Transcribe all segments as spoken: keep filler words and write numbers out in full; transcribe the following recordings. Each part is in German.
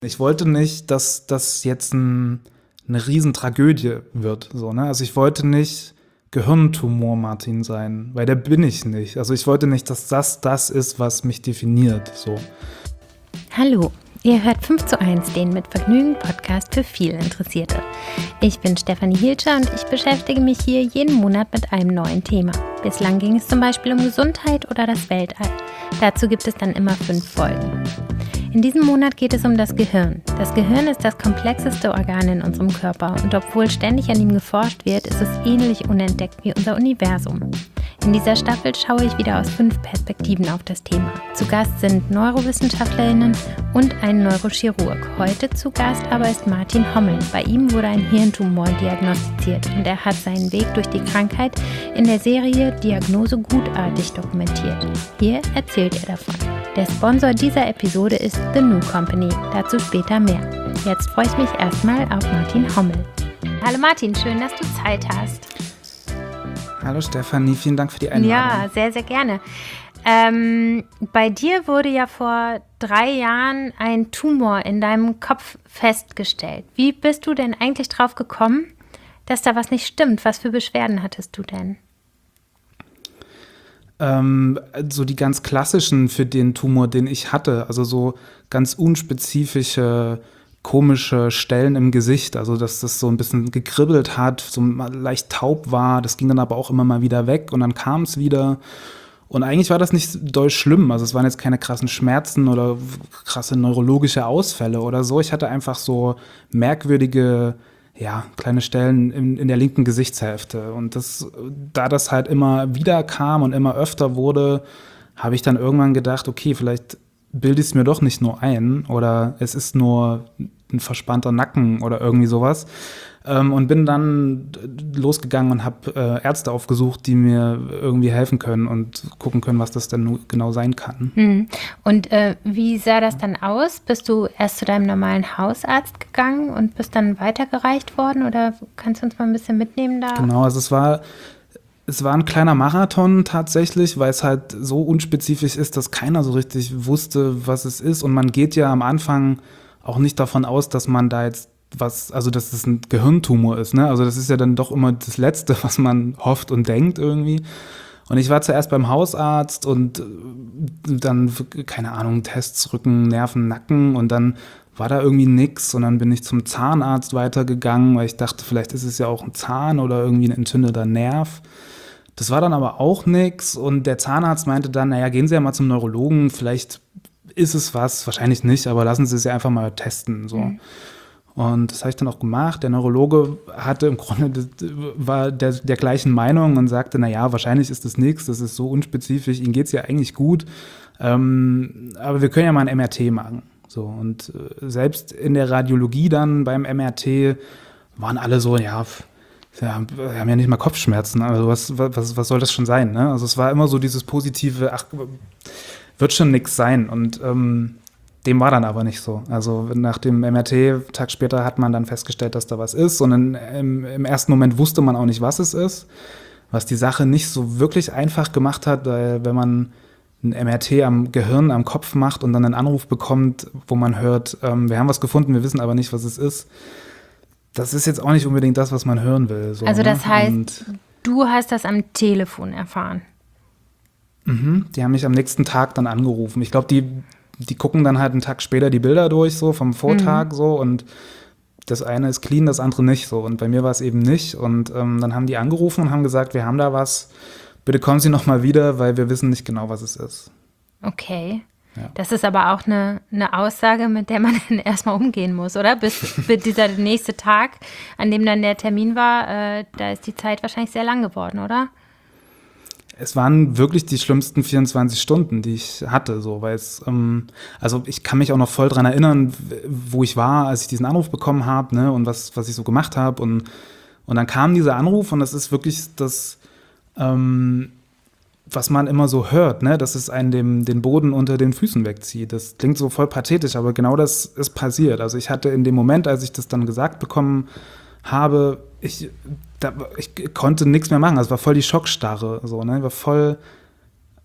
Ich wollte nicht, dass das jetzt ein, eine Riesentragödie wird. So, ne? Also ich wollte nicht Gehirntumor Martin sein, weil der bin ich nicht. Also ich wollte nicht, dass das das ist, was mich definiert. So. Hallo, ihr hört fünf zu eins, den mit Vergnügen Podcast für viel Interessierte. Ich bin Stefanie Hilscher und ich beschäftige mich hier jeden Monat mit einem neuen Thema. Bislang ging es zum Beispiel um Gesundheit oder das Weltall. Dazu gibt es dann immer fünf Folgen. In diesem Monat geht es um das Gehirn. Das Gehirn ist das komplexeste Organ in unserem Körper und obwohl ständig an ihm geforscht wird, ist es ähnlich unentdeckt wie unser Universum. In dieser Staffel schaue ich wieder aus fünf Perspektiven auf das Thema. Zu Gast sind NeurowissenschaftlerInnen und ein Neurochirurg. Heute zu Gast aber ist Martin Hommel. Bei ihm wurde ein Hirntumor diagnostiziert und er hat seinen Weg durch die Krankheit in der Serie Diagnose gutartig dokumentiert. Hier erzählt er davon. Der Sponsor dieser Episode ist The New Company. Dazu später mehr. Jetzt freue ich mich erstmal auf Martin Hommel. Hallo Martin, schön, dass du Zeit hast. Hallo Stefanie, vielen Dank für die Einladung. Ja, sehr, sehr gerne. Ähm, bei dir wurde ja vor drei Jahren ein Tumor in deinem Kopf festgestellt. Wie bist du denn eigentlich drauf gekommen, dass da was nicht stimmt? Was für Beschwerden hattest du denn? Ähm, so die ganz klassischen für den Tumor, den ich hatte, also so ganz unspezifische, komische Stellen im Gesicht, also dass das so ein bisschen gekribbelt hat, so leicht taub war, das ging dann aber auch immer mal wieder weg und dann kam es wieder. Und eigentlich war das nicht doll schlimm, also es waren jetzt keine krassen Schmerzen oder krasse neurologische Ausfälle oder so. Ich hatte einfach so merkwürdige, ja, kleine Stellen in, in der linken Gesichtshälfte. Und das, da das halt immer wieder kam und immer öfter wurde, habe ich dann irgendwann gedacht, okay, vielleicht bilde ich es mir doch nicht nur ein oder es ist nur ein verspannter Nacken oder irgendwie sowas. Ähm, und bin dann losgegangen und habe äh, Ärzte aufgesucht, die mir irgendwie helfen können und gucken können, was das denn genau sein kann. Hm. Und äh, wie sah das dann aus? Bist du erst zu deinem normalen Hausarzt gegangen und bist dann weitergereicht worden? Oder kannst du uns mal ein bisschen mitnehmen da? Genau, also es war, es war ein kleiner Marathon tatsächlich, weil es halt so unspezifisch ist, dass keiner so richtig wusste, was es ist. Und man geht ja am Anfang auch nicht davon aus, dass man da jetzt was, also dass es ein Gehirntumor ist, ne? Also das ist ja dann doch immer das Letzte, was man hofft und denkt irgendwie. Und ich war zuerst beim Hausarzt und dann, keine Ahnung, Tests, Rücken, Nerven, Nacken und dann war da irgendwie nix und dann bin ich zum Zahnarzt weitergegangen, weil ich dachte, vielleicht ist es ja auch ein Zahn oder irgendwie ein entzündeter Nerv. Das war dann aber auch nix und der Zahnarzt meinte dann, naja, gehen Sie ja mal zum Neurologen, vielleicht ist es was, wahrscheinlich nicht, aber lassen Sie es ja einfach mal testen, so. Mhm. Und das habe ich dann auch gemacht. Der Neurologe hatte im Grunde, war der, der gleichen Meinung und sagte, naja, wahrscheinlich ist das nichts, das ist so unspezifisch, Ihnen geht es ja eigentlich gut, ähm, aber wir können ja mal ein M R T machen. So, und äh, selbst in der Radiologie dann beim M R T waren alle so, ja, ja, wir haben ja nicht mal Kopfschmerzen, also was, was, was soll das schon sein, ne? Also es war immer so dieses positive, ach, wird schon nix sein und ähm, dem war dann aber nicht so. Also nach dem M R T, Tag später, hat man dann festgestellt, dass da was ist. Und in, im, im ersten Moment wusste man auch nicht, was es ist. Was die Sache nicht so wirklich einfach gemacht hat, weil wenn man ein M R T am Gehirn, am Kopf macht und dann einen Anruf bekommt, wo man hört, ähm, wir haben was gefunden, wir wissen aber nicht, was es ist. Das ist jetzt auch nicht unbedingt das, was man hören will. So, also das ne? heißt, und du hast das am Telefon erfahren? Mhm, die haben mich am nächsten Tag dann angerufen. Ich glaube, die Die gucken dann halt einen Tag später die Bilder durch, so vom Vortag, mhm. so und das eine ist clean, das andere nicht so. Und bei mir war es eben nicht. Und ähm, dann haben die angerufen und haben gesagt, wir haben da was, bitte kommen Sie noch mal wieder, weil wir wissen nicht genau, was es ist. Okay. Ja. Das ist aber auch eine, eine Aussage, mit der man dann erstmal umgehen muss, oder? Bis, bis dieser nächste Tag, an dem dann der Termin war, äh, da ist die Zeit wahrscheinlich sehr lang geworden, oder? Es waren wirklich die schlimmsten vierundzwanzig Stunden, die ich hatte, so, weil es, ähm, also ich kann mich auch noch voll dran erinnern, wo ich war, als ich diesen Anruf bekommen habe, ne, und was, was ich so gemacht habe und, und dann kam dieser Anruf und das ist wirklich das, ähm, was man immer so hört, ne, dass es einen dem, den Boden unter den Füßen wegzieht. Das klingt so voll pathetisch, aber genau das ist passiert. Also ich hatte in dem Moment, als ich das dann gesagt bekommen habe, ich Da, ich konnte nichts mehr machen. Also es war voll die Schockstarre. So, ne? War voll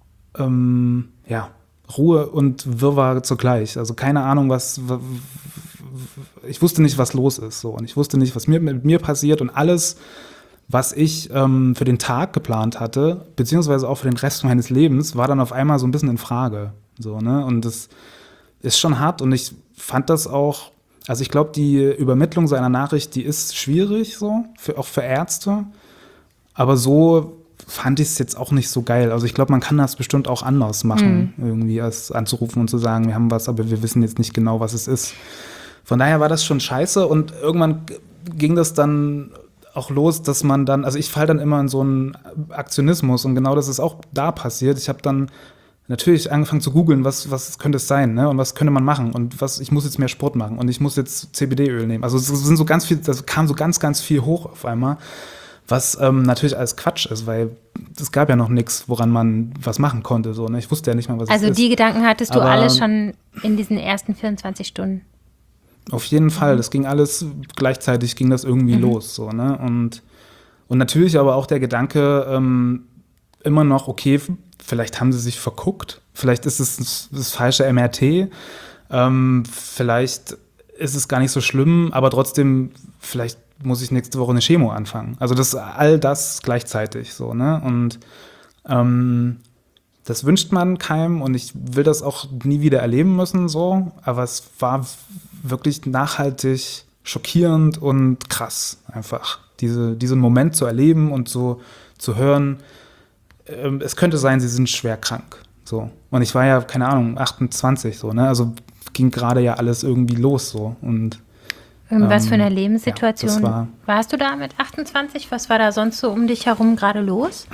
ähm, ja, Ruhe und Wirrwarr zugleich. Also keine Ahnung, was, ich wusste nicht, was los ist. So. Und ich wusste nicht, was mir, mit mir passiert. Und alles, was ich ähm, für den Tag geplant hatte, beziehungsweise auch für den Rest meines Lebens, war dann auf einmal so ein bisschen in Frage. So, ne? Und das ist schon hart. Und ich fand das auch, also ich glaube, die Übermittlung seiner Nachricht, die ist schwierig, so, für, auch für Ärzte. Aber so fand ich es jetzt auch nicht so geil. Also ich glaube, man kann das bestimmt auch anders machen, mhm. irgendwie, als anzurufen und zu sagen, wir haben was, aber wir wissen jetzt nicht genau, was es ist. Von daher war das schon scheiße und irgendwann ging das dann auch los, dass man dann, also ich falle dann immer in so einen Aktionismus und genau das ist auch da passiert. Ich habe dann natürlich angefangen zu googeln, was, was könnte es sein, ne? Und was könnte man machen und was, ich muss jetzt mehr Sport machen und ich muss jetzt C B D-Öl nehmen. Also es sind so ganz viel, das kam so ganz, ganz viel hoch auf einmal. Was ähm, natürlich alles Quatsch ist, weil es gab ja noch nichts, woran man was machen konnte. So, ne? Ich wusste ja nicht mal, was also es ist. Also die Gedanken hattest du Aber alle schon in diesen ersten vierundzwanzig Stunden? Auf jeden Fall. Mhm. Das ging alles, gleichzeitig ging das irgendwie mhm. los. So, ne? und, und natürlich aber auch der Gedanke, ähm, immer noch, okay, vielleicht haben sie sich verguckt. Vielleicht ist es das, das falsche M R T. Ähm, vielleicht ist es gar nicht so schlimm, aber trotzdem, vielleicht muss ich nächste Woche eine Chemo anfangen. Also das all das gleichzeitig so, ne? Und ähm, das wünscht man keinem und ich will das auch nie wieder erleben müssen, so. Aber es war wirklich nachhaltig schockierend und krass einfach, diese, diesen Moment zu erleben und so zu hören, ähm, es könnte sein, sie sind schwer krank. So. Und ich war ja, keine Ahnung, achtundzwanzig, so, ne? Also ging gerade ja alles irgendwie los so. Und was für eine Lebenssituation ja, war, warst du da mit achtundzwanzig? Was war da sonst so um dich herum gerade los?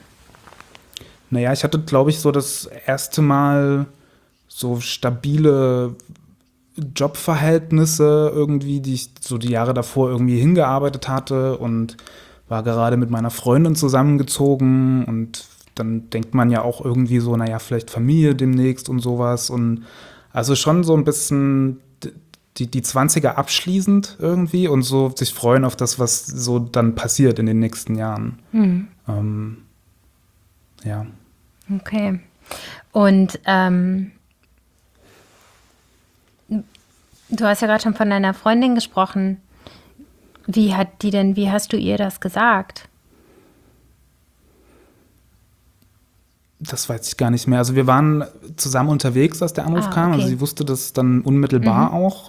Naja, ich hatte, glaube ich, so das erste Mal so stabile Jobverhältnisse irgendwie, die ich so die Jahre davor irgendwie hingearbeitet hatte und war gerade mit meiner Freundin zusammengezogen und dann denkt man ja auch irgendwie so, naja, vielleicht Familie demnächst und sowas und also schon so ein bisschen die, die zwanziger abschließend irgendwie und so sich freuen auf das, was so dann passiert in den nächsten Jahren. Mhm. Ähm, ja. Okay. Und ähm, du hast ja gerade schon von deiner Freundin gesprochen. Wie hat die denn, wie hast du ihr das gesagt? Das weiß ich gar nicht mehr. Also wir waren zusammen unterwegs, als der Anruf ah, kam. Okay. Also sie wusste das dann unmittelbar mhm. auch.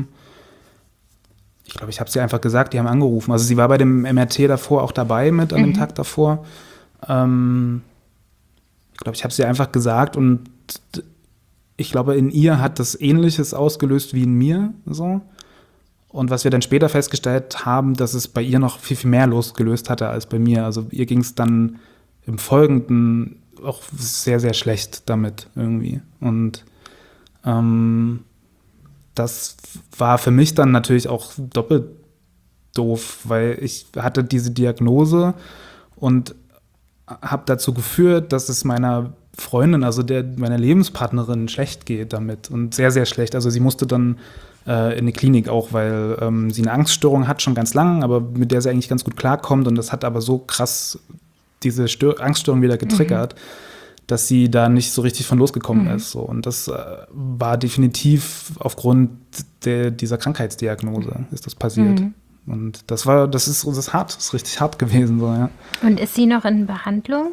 Ich glaube, ich habe sie einfach gesagt, die haben angerufen. Also sie war bei dem M R T davor auch dabei mit, an mhm. dem Tag davor. Ich glaube, ich habe sie einfach gesagt und ich glaube, in ihr hat das Ähnliches ausgelöst wie in mir. So. Und was wir dann später festgestellt haben, dass es bei ihr noch viel, viel mehr losgelöst hatte als bei mir. Also ihr ging es dann im Folgenden auch sehr, sehr schlecht damit irgendwie. Und ähm, das war für mich dann natürlich auch doppelt doof, weil ich hatte diese Diagnose und habe dazu geführt, dass es meiner Freundin, also der meiner Lebenspartnerin, schlecht geht damit und sehr, sehr schlecht. Also sie musste dann äh, in eine Klinik auch, weil ähm, sie eine Angststörung hat, schon ganz lang, aber mit der sie eigentlich ganz gut klarkommt und das hat aber so krass diese Stör- Angststörung wieder getriggert, mhm. dass sie da nicht so richtig von losgekommen mhm. ist. So. Und das äh, war definitiv aufgrund der, dieser Krankheitsdiagnose ist das passiert. Mhm. Und das war, das ist, das ist hart, das ist richtig hart gewesen. So, ja. Und ist sie noch in Behandlung?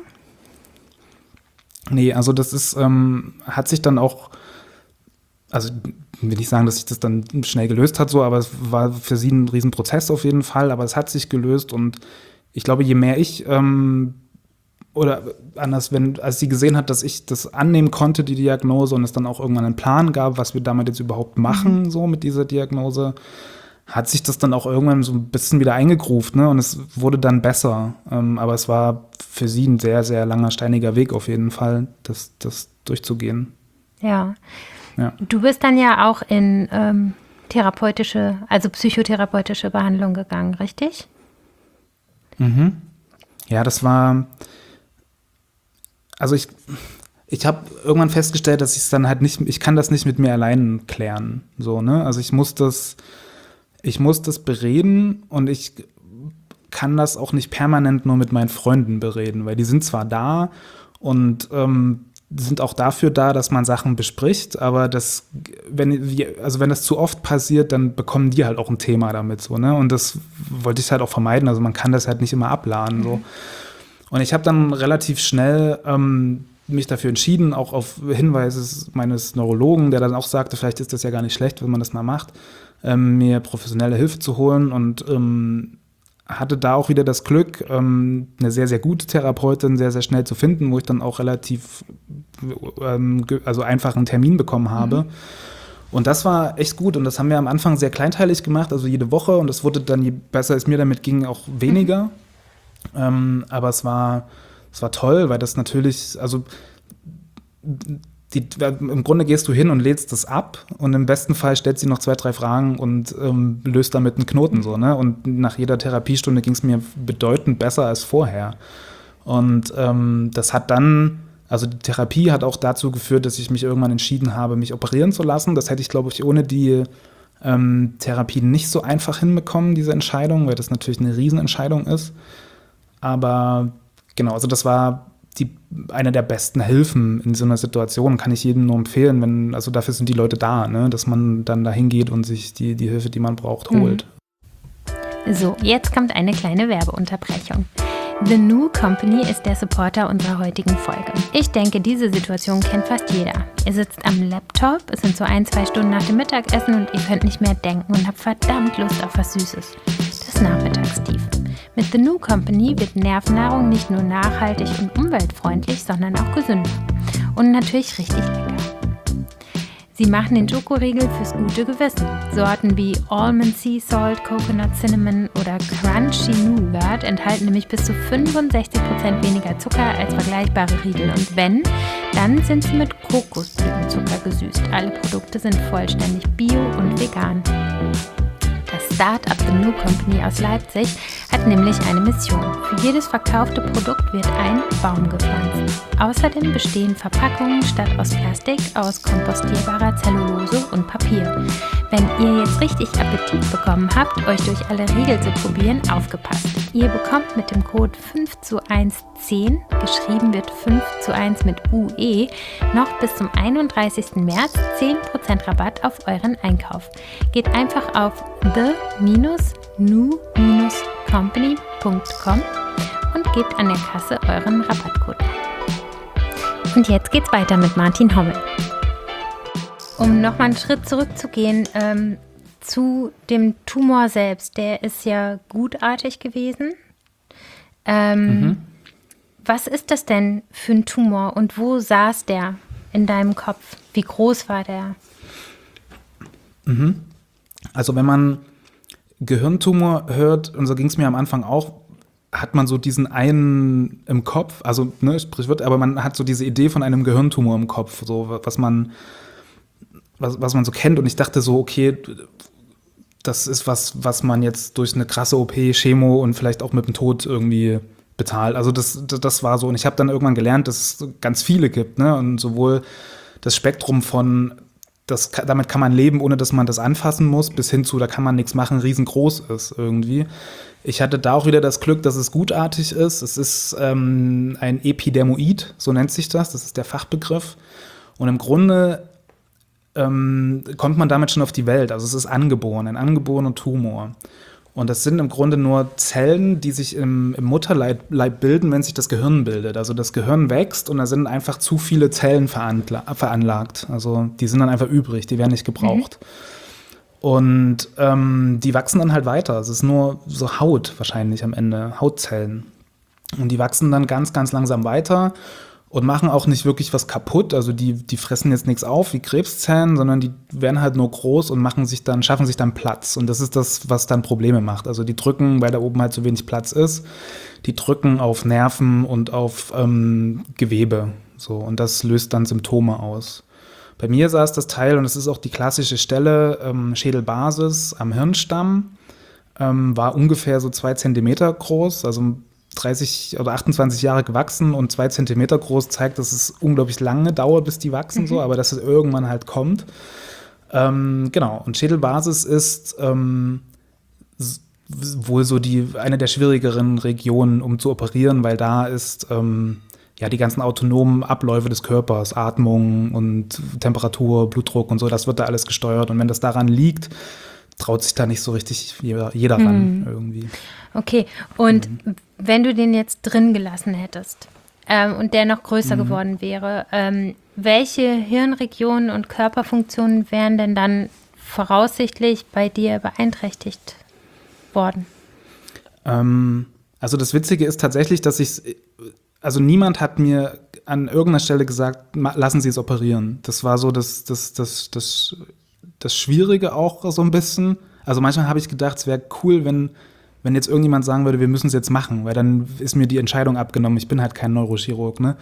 Nee, also das ist, ähm, hat sich dann auch, also will nicht sagen, dass sich das dann schnell gelöst hat, so, aber es war für sie ein Riesenprozess auf jeden Fall, aber es hat sich gelöst und ich glaube, je mehr ich, ähm, oder anders, wenn, als sie gesehen hat, dass ich das annehmen konnte, die Diagnose, und es dann auch irgendwann einen Plan gab, was wir damit jetzt überhaupt machen, mhm. so mit dieser Diagnose, hat sich das dann auch irgendwann so ein bisschen wieder eingegruft, ne? Und es wurde dann besser. Ähm, aber es war für sie ein sehr, sehr langer, steiniger Weg auf jeden Fall, das, das durchzugehen. Ja. ja. Du bist dann ja auch in ähm, therapeutische, also psychotherapeutische Behandlung gegangen, richtig? Mhm. Ja, das war, also ich, ich habe irgendwann festgestellt, dass ich es dann halt nicht, ich kann das nicht mit mir allein klären, so, ne? Also ich muss das, ich muss das bereden und ich kann das auch nicht permanent nur mit meinen Freunden bereden, weil die sind zwar da und ähm, sind auch dafür da, dass man Sachen bespricht, aber das, wenn, also wenn das zu oft passiert, dann bekommen die halt auch ein Thema damit, so, ne? Und das wollte ich halt auch vermeiden, also man kann das halt nicht immer abladen, so. Und ich habe dann relativ schnell ähm, mich dafür entschieden, auch auf Hinweise meines Neurologen, der dann auch sagte, vielleicht ist das ja gar nicht schlecht, wenn man das mal macht, ähm, mir professionelle Hilfe zu holen und ähm, hatte da auch wieder das Glück, ähm, eine sehr, sehr gute Therapeutin sehr, sehr schnell zu finden, wo ich dann auch relativ ähm, ge- also einfach einen Termin bekommen habe. Mhm. Und das war echt gut und das haben wir am Anfang sehr kleinteilig gemacht, also jede Woche und es wurde dann, je besser es mir damit ging, auch weniger. Mhm. Ähm, aber es war, es war toll, weil das natürlich, also die, im Grunde gehst du hin und lädst das ab und im besten Fall stellt sie noch zwei, drei Fragen und ähm, löst damit einen Knoten so, ne? Und nach jeder Therapiestunde ging es mir bedeutend besser als vorher. Und ähm, das hat dann, also die Therapie hat auch dazu geführt, dass ich mich irgendwann entschieden habe, mich operieren zu lassen. Das hätte ich, glaube ich, ohne die ähm, Therapie nicht so einfach hinbekommen, diese Entscheidung, weil das natürlich eine Riesenentscheidung ist. Aber genau, also das war die, eine der besten Hilfen in so einer Situation, kann ich jedem nur empfehlen, wenn, also dafür sind die Leute da, ne, dass man dann da hingeht und sich die, die Hilfe, die man braucht, holt. So, jetzt kommt eine kleine Werbeunterbrechung. The New Company ist der Supporter unserer heutigen Folge. Ich denke, diese Situation kennt fast jeder. Ihr sitzt am Laptop, es sind so ein, zwei Stunden nach dem Mittagessen und ihr könnt nicht mehr denken und habt verdammt Lust auf was Süßes. Das Nachmittagstief. Mit The New Company wird Nervennahrung nicht nur nachhaltig und umweltfreundlich, sondern auch gesünder. Und natürlich richtig lecker. Sie machen den Schokoriegel fürs gute Gewissen. Sorten wie Almond Sea Salt, Coconut Cinnamon oder Crunchy Nougat enthalten nämlich bis zu fünfundsechzig Prozent weniger Zucker als vergleichbare Riegel. Und wenn, dann sind sie mit Kokosblütenzucker gesüßt. Alle Produkte sind vollständig bio und vegan. Das Start-up The New Company aus Leipzig hat nämlich eine Mission. Für jedes verkaufte Produkt wird ein Baum gepflanzt. Außerdem bestehen Verpackungen statt aus Plastik aus kompostierbarer Zellulose und Papier. Wenn ihr jetzt richtig Appetit bekommen habt, euch durch alle Riegel zu probieren, aufgepasst. Ihr bekommt mit dem Code fünf zu eins zehn, geschrieben wird fünf zu eins mit U E, noch bis zum einunddreißigsten März zehn Prozent Rabatt auf euren Einkauf. Geht einfach auf the new company punkt com und gebt an der Kasse euren Rabattcode ein. Und jetzt geht's weiter mit Martin Hommel. Um nochmal einen Schritt zurückzugehen ähm, zu dem Tumor selbst, der ist ja gutartig gewesen. Ähm, mhm. Was ist das denn für ein Tumor und wo saß der in deinem Kopf? Wie groß war der? Mhm. Also wenn man Gehirntumor hört, und so ging es mir am Anfang auch, hat man so diesen einen im Kopf, also ne, Sprichwort, aber man hat so diese Idee von einem Gehirntumor im Kopf, so was man, was, was man so kennt. Und ich dachte so, okay, das ist was, was man jetzt durch eine krasse O P, Chemo und vielleicht auch mit dem Tod irgendwie bezahlt. Also das, das war so. Und ich habe dann irgendwann gelernt, dass es ganz viele gibt, ne? Und sowohl das Spektrum von Das, damit kann man leben, ohne dass man das anfassen muss, bis hin zu, da kann man nichts machen, riesengroß ist irgendwie. Ich hatte da auch wieder das Glück, dass es gutartig ist. Es ist ähm, ein Epidermoid, so nennt sich das, das ist der Fachbegriff. Und im Grunde ähm, kommt man damit schon auf die Welt. Also es ist angeboren, ein angeborener Tumor. Und das sind im Grunde nur Zellen, die sich im, im Mutterleib Leib bilden, wenn sich das Gehirn bildet. Also das Gehirn wächst und da sind einfach zu viele Zellen veranla- veranlagt. Also die sind dann einfach übrig, die werden nicht gebraucht. Mhm. Und ähm, die wachsen dann halt weiter. Es ist nur so Haut wahrscheinlich am Ende, Hautzellen. Und die wachsen dann ganz, ganz langsam weiter und machen auch nicht wirklich was kaputt. Also die, die fressen jetzt nichts auf wie Krebszellen, sondern die werden halt nur groß und machen sich dann, schaffen sich dann Platz. Und das ist das, was dann Probleme macht. Also die drücken, weil da oben halt so wenig Platz ist, die drücken auf Nerven und auf ähm, Gewebe. So, und das löst dann Symptome aus. Bei mir saß das Teil, und es ist auch die klassische Stelle, ähm, Schädelbasis am Hirnstamm, ähm, war ungefähr so zwei Zentimeter groß, also dreißig oder achtundzwanzig Jahre gewachsen und zwei Zentimeter groß, zeigt, dass es unglaublich lange dauert, bis die wachsen, mhm. so, aber dass es irgendwann halt kommt. Ähm, genau, und Schädelbasis ist ähm, wohl so die eine der schwierigeren Regionen, um zu operieren, weil da ist, ähm, ja, die ganzen autonomen Abläufe des Körpers, Atmung und Temperatur, Blutdruck und so, das wird da alles gesteuert. Und wenn das daran liegt, traut sich da nicht so richtig jeder, jeder mhm. ran irgendwie. Okay, und mhm. wenn du den jetzt drin gelassen hättest ähm, und der noch größer mhm. geworden wäre, ähm, welche Hirnregionen und Körperfunktionen wären denn dann voraussichtlich bei dir beeinträchtigt worden? Ähm, also das Witzige ist tatsächlich, dass ich, also niemand hat mir an irgendeiner Stelle gesagt, lassen Sie es operieren. Das war so das, das, das, das, das Schwierige auch so ein bisschen. Also manchmal habe ich gedacht, es wäre cool, wenn Wenn jetzt irgendjemand sagen würde, wir müssen es jetzt machen, weil dann ist mir die Entscheidung abgenommen. Ich bin halt kein Neurochirurg, ne?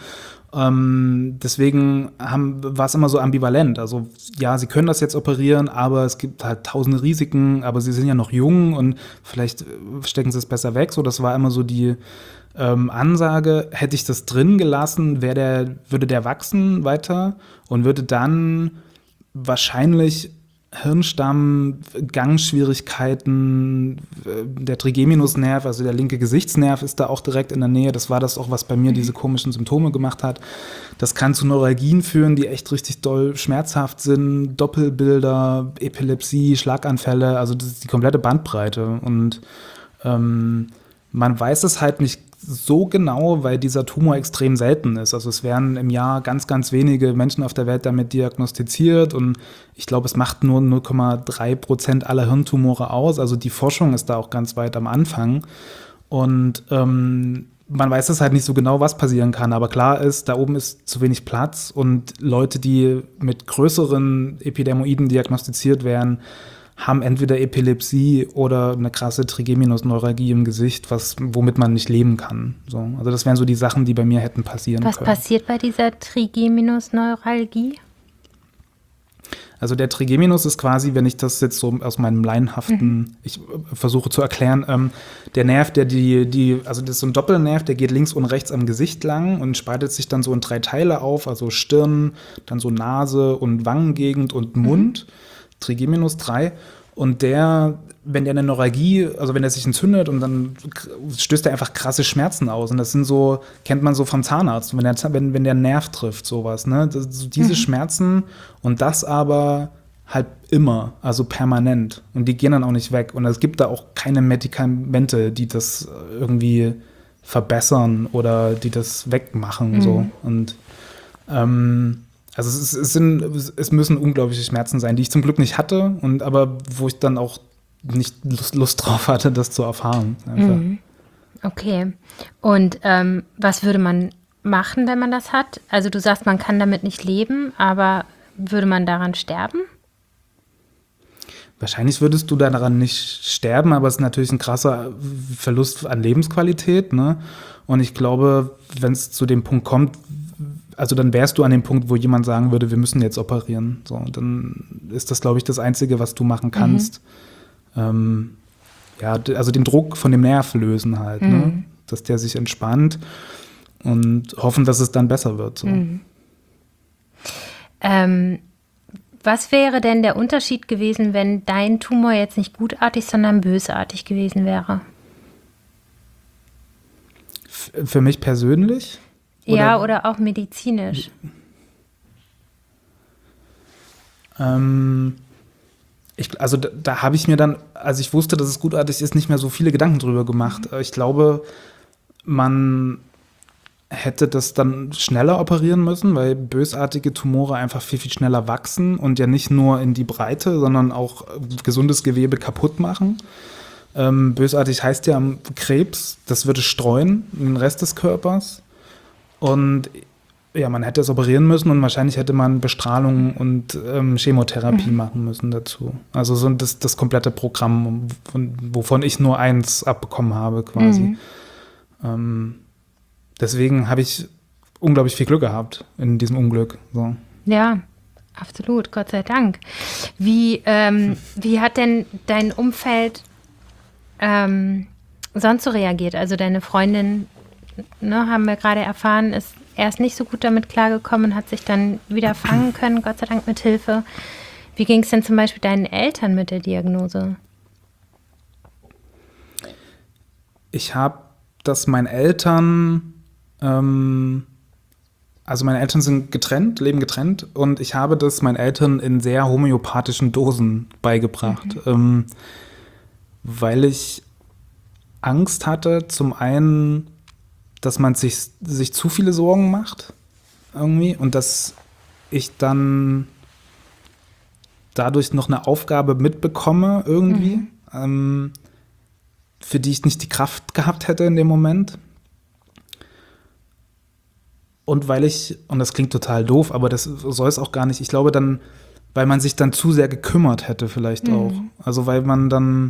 Ähm, deswegen war es immer so ambivalent. Also ja, sie können das jetzt operieren, aber es gibt halt tausende Risiken, aber sie sind ja noch jung und vielleicht stecken sie es besser weg. So, das war immer so die ähm, Ansage. Hätte ich das drin gelassen, wär der, würde der wachsen weiter und würde dann wahrscheinlich Hirnstamm, Gangschwierigkeiten, der Trigeminusnerv, also der linke Gesichtsnerv ist da auch direkt in der Nähe. Das war das auch, was bei mir diese komischen Symptome gemacht hat. Das kann zu Neuralgien führen, die echt richtig doll schmerzhaft sind, Doppelbilder, Epilepsie, Schlaganfälle, also das ist die komplette Bandbreite. Und ähm, man weiß es halt nicht so genau, weil dieser Tumor extrem selten ist. Also es werden im Jahr ganz, ganz wenige Menschen auf der Welt damit diagnostiziert und ich glaube, es macht nur null Komma drei Prozent aller Hirntumore aus. Also die Forschung ist da auch ganz weit am Anfang und ähm, man weiß es halt nicht so genau, was passieren kann. Aber klar ist, da oben ist zu wenig Platz und Leute, die mit größeren Epidermoiden diagnostiziert werden, haben entweder Epilepsie oder eine krasse Trigeminusneuralgie im Gesicht, was, womit man nicht leben kann. So, also das wären so die Sachen, die bei mir hätten passieren was können. Was passiert bei dieser Trigeminusneuralgie? Also der Trigeminus ist quasi, wenn ich das jetzt so aus meinem laienhaften, mhm. ich versuche zu erklären, ähm, der Nerv, der die, die, also das ist so ein Doppelnerv, der geht links und rechts am Gesicht lang und spaltet sich dann so in drei Teile auf, also Stirn, dann so Nase und Wangengegend und Mund. Mhm. Trigeminus drei und der, wenn der eine Neuralgie, also wenn der sich entzündet und dann stößt er einfach krasse Schmerzen aus und das sind so, kennt man so vom Zahnarzt, wenn der, wenn, wenn der Nerv trifft, sowas, ne, das, diese mhm. Schmerzen und das aber halt immer, also permanent und die gehen dann auch nicht weg und es gibt da auch keine Medikamente, die das irgendwie verbessern oder die das wegmachen, mhm. so und ähm, Also es, ist, es, sind, es müssen unglaubliche Schmerzen sein, die ich zum Glück nicht hatte, und aber wo ich dann auch nicht Lust, Lust drauf hatte, das zu erfahren. Mhm. Okay. Und ähm, was würde man machen, wenn man das hat? Also du sagst, man kann damit nicht leben, aber würde man daran sterben? Wahrscheinlich würdest du daran nicht sterben, aber es ist natürlich ein krasser Verlust an Lebensqualität, ne? Und ich glaube, wenn es zu dem Punkt kommt, also dann wärst du an dem Punkt, wo jemand sagen würde, wir müssen jetzt operieren. So, und dann ist das, glaube ich, das Einzige, was du machen kannst. Mhm. Ähm, ja, also den Druck von dem Nerv lösen halt, mhm. ne? Dass der sich entspannt und hoffen, dass es dann besser wird. So. Mhm. Ähm, was wäre denn der Unterschied gewesen, wenn dein Tumor jetzt nicht gutartig, sondern bösartig gewesen wäre? F- für mich persönlich? Oder, ja, oder auch medizinisch. Ähm, ich, also da, da habe ich mir dann, als ich wusste, dass es gutartig ist, nicht mehr so viele Gedanken drüber gemacht. Mhm. Ich glaube, man hätte das dann schneller operieren müssen, weil bösartige Tumore einfach viel, viel schneller wachsen und ja nicht nur in die Breite, sondern auch gesundes Gewebe kaputt machen. Ähm, bösartig heißt ja Krebs, das würde streuen in den Rest des Körpers. Und ja, man hätte es operieren müssen und wahrscheinlich hätte man Bestrahlung und ähm, Chemotherapie mhm. machen müssen dazu. Also so das, das komplette Programm, von, wovon ich nur eins abbekommen habe quasi. Mhm. Ähm, deswegen habe ich unglaublich viel Glück gehabt in diesem Unglück. So. Ja, absolut, Gott sei Dank. Wie, ähm, wie hat denn dein Umfeld ähm, sonst so reagiert? Also deine Freundin, ne, haben wir gerade erfahren, ist erst nicht so gut damit klargekommen und hat sich dann wieder fangen können, Gott sei Dank mit Hilfe. Wie ging es denn zum Beispiel deinen Eltern mit der Diagnose? Ich habe das meinen Eltern ähm, Also meine Eltern sind getrennt, leben getrennt und ich habe das meinen Eltern in sehr homöopathischen Dosen beigebracht, mhm. ähm, weil ich Angst hatte, zum einen, dass man sich, sich zu viele Sorgen macht irgendwie und dass ich dann dadurch noch eine Aufgabe mitbekomme irgendwie, mhm. ähm, für die ich nicht die Kraft gehabt hätte in dem Moment. Und weil ich, und das klingt total doof, aber das soll es auch gar nicht, ich glaube dann, weil man sich dann zu sehr gekümmert hätte vielleicht mhm. auch. Also weil man dann,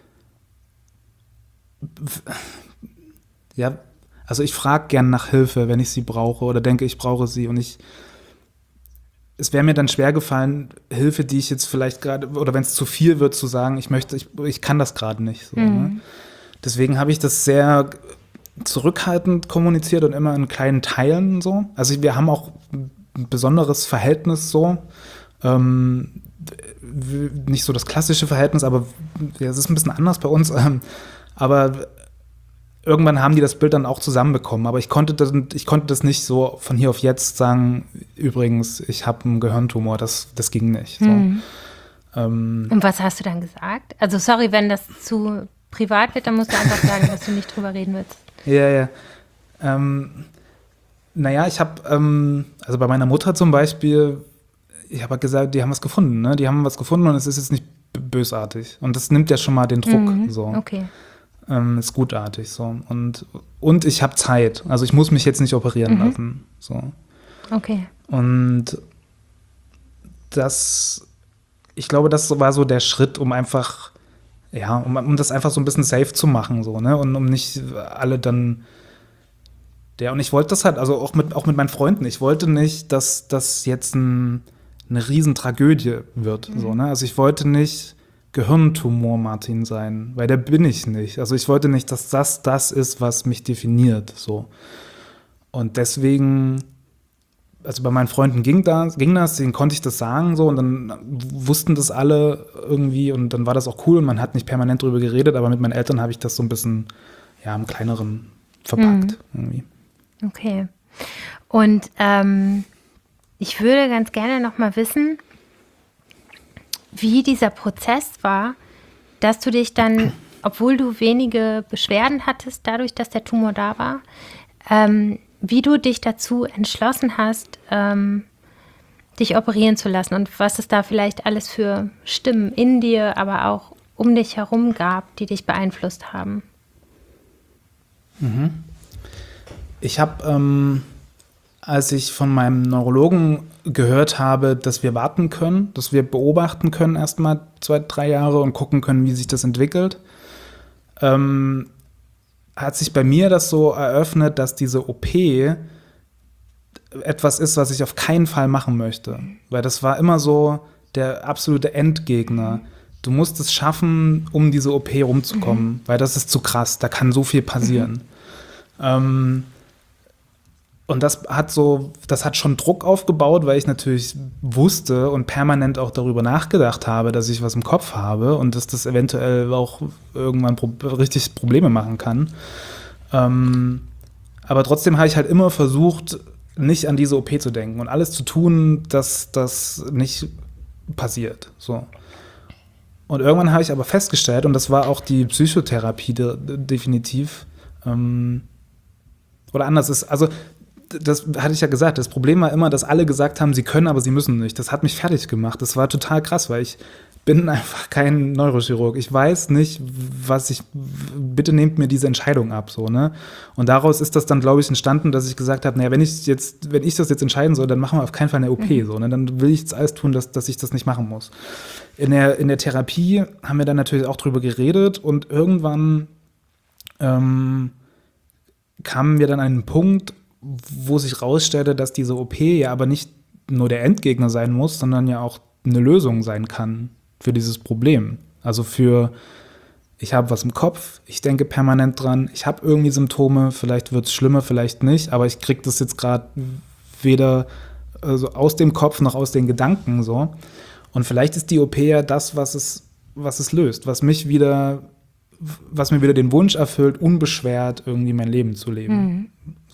ja, also ich frage gern nach Hilfe, wenn ich sie brauche oder denke, ich brauche sie. Und ich, es wäre mir dann schwer gefallen, Hilfe, die ich jetzt vielleicht gerade, oder wenn es zu viel wird, zu sagen, ich möchte, ich, ich kann das gerade nicht. So, mhm. ne? Deswegen habe ich das sehr zurückhaltend kommuniziert und immer in kleinen Teilen so. Also wir haben auch ein besonderes Verhältnis so. Ähm, nicht so das klassische Verhältnis, aber ja, es ist ein bisschen anders bei uns. Ähm, aber irgendwann haben die das Bild dann auch zusammenbekommen. Aber ich konnte das, ich konnte das nicht so von hier auf jetzt sagen, übrigens, ich habe einen Gehirntumor, das, das ging nicht. So. Mhm. Ähm, und was hast du dann gesagt? Also sorry, wenn das zu privat wird, dann musst du einfach sagen, dass du nicht drüber reden willst. Ja, ja. Ähm, naja, ich habe, ähm, also bei meiner Mutter zum Beispiel, ich habe gesagt, die haben was gefunden, ne? Die haben was gefunden und es ist jetzt nicht b- bösartig. Und das nimmt ja schon mal den Druck. Mhm, so. Okay. Ähm, ist gutartig. So. Und, und ich habe Zeit. Also ich muss mich jetzt nicht operieren mhm. lassen. So. Okay. Und das, ich glaube, das war so der Schritt, um einfach Ja, um, um das einfach so ein bisschen safe zu machen, so, ne? Und um nicht alle dann. Ja, und ich wollte das halt, also auch mit, auch mit meinen Freunden, ich wollte nicht, dass das jetzt ein, eine Riesentragödie wird. Mhm. So, ne? Also ich wollte nicht Gehirntumor Martin sein, weil der bin ich nicht. Also ich wollte nicht, dass das das ist, was mich definiert. So. Und deswegen. Also bei meinen Freunden ging das, ging das, denen konnte ich das sagen so und dann wussten das alle irgendwie und dann war das auch cool und man hat nicht permanent drüber geredet, aber mit meinen Eltern habe ich das so ein bisschen, ja, im Kleineren verpackt mhm. irgendwie. Okay. Und ähm, ich würde ganz gerne noch mal wissen, wie dieser Prozess war, dass du dich dann, obwohl du wenige Beschwerden hattest, dadurch, dass der Tumor da war, ähm, wie du dich dazu entschlossen hast, ähm, dich operieren zu lassen und was es da vielleicht alles für Stimmen in dir, aber auch um dich herum gab, die dich beeinflusst haben. Mhm. Ich habe, ähm, als ich von meinem Neurologen gehört habe, dass wir warten können, dass wir beobachten können erstmal zwei, drei Jahre und gucken können, wie sich das entwickelt, ähm, hat sich bei mir das so eröffnet, dass diese O P etwas ist, was ich auf keinen Fall machen möchte. Weil das war immer so der absolute Endgegner. Du musst es schaffen, um diese O P rumzukommen, mhm. weil das ist zu krass, da kann so viel passieren. Mhm. Ähm, und das hat so, das hat schon Druck aufgebaut, weil ich natürlich wusste und permanent auch darüber nachgedacht habe, dass ich was im Kopf habe und dass das eventuell auch irgendwann pro- richtig Probleme machen kann. Ähm, aber trotzdem habe ich halt immer versucht, nicht an diese O P zu denken und alles zu tun, dass das nicht passiert. So. Und irgendwann habe ich aber festgestellt, und das war auch die Psychotherapie de- definitiv, ähm, oder anders ist, also das hatte ich ja gesagt, das Problem war immer, dass alle gesagt haben, sie können, aber sie müssen nicht. Das hat mich fertig gemacht. Das war total krass, weil ich bin einfach kein Neurochirurg. Ich weiß nicht, was ich, bitte nehmt mir diese Entscheidung ab, so, ne? Und daraus ist das dann, glaube ich, entstanden, dass ich gesagt habe, naja, wenn ich jetzt, wenn ich das jetzt entscheiden soll, dann machen wir auf keinen Fall eine O P, mhm. so, ne? Dann will ich jetzt alles tun, dass, dass ich das nicht machen muss. In der, in der Therapie haben wir dann natürlich auch drüber geredet und irgendwann ähm, kamen wir dann an einen Punkt, wo sich rausstellte, dass diese O P ja aber nicht nur der Endgegner sein muss, sondern ja auch eine Lösung sein kann für dieses Problem. Also für, ich habe was im Kopf, ich denke permanent dran, ich habe irgendwie Symptome, vielleicht wird es schlimmer, vielleicht nicht, aber ich kriege das jetzt gerade weder also aus dem Kopf noch aus den Gedanken so. Und vielleicht ist die O P ja das, was es, was es löst, was mich wieder, was mir wieder den Wunsch erfüllt, unbeschwert irgendwie mein Leben zu leben. Mhm.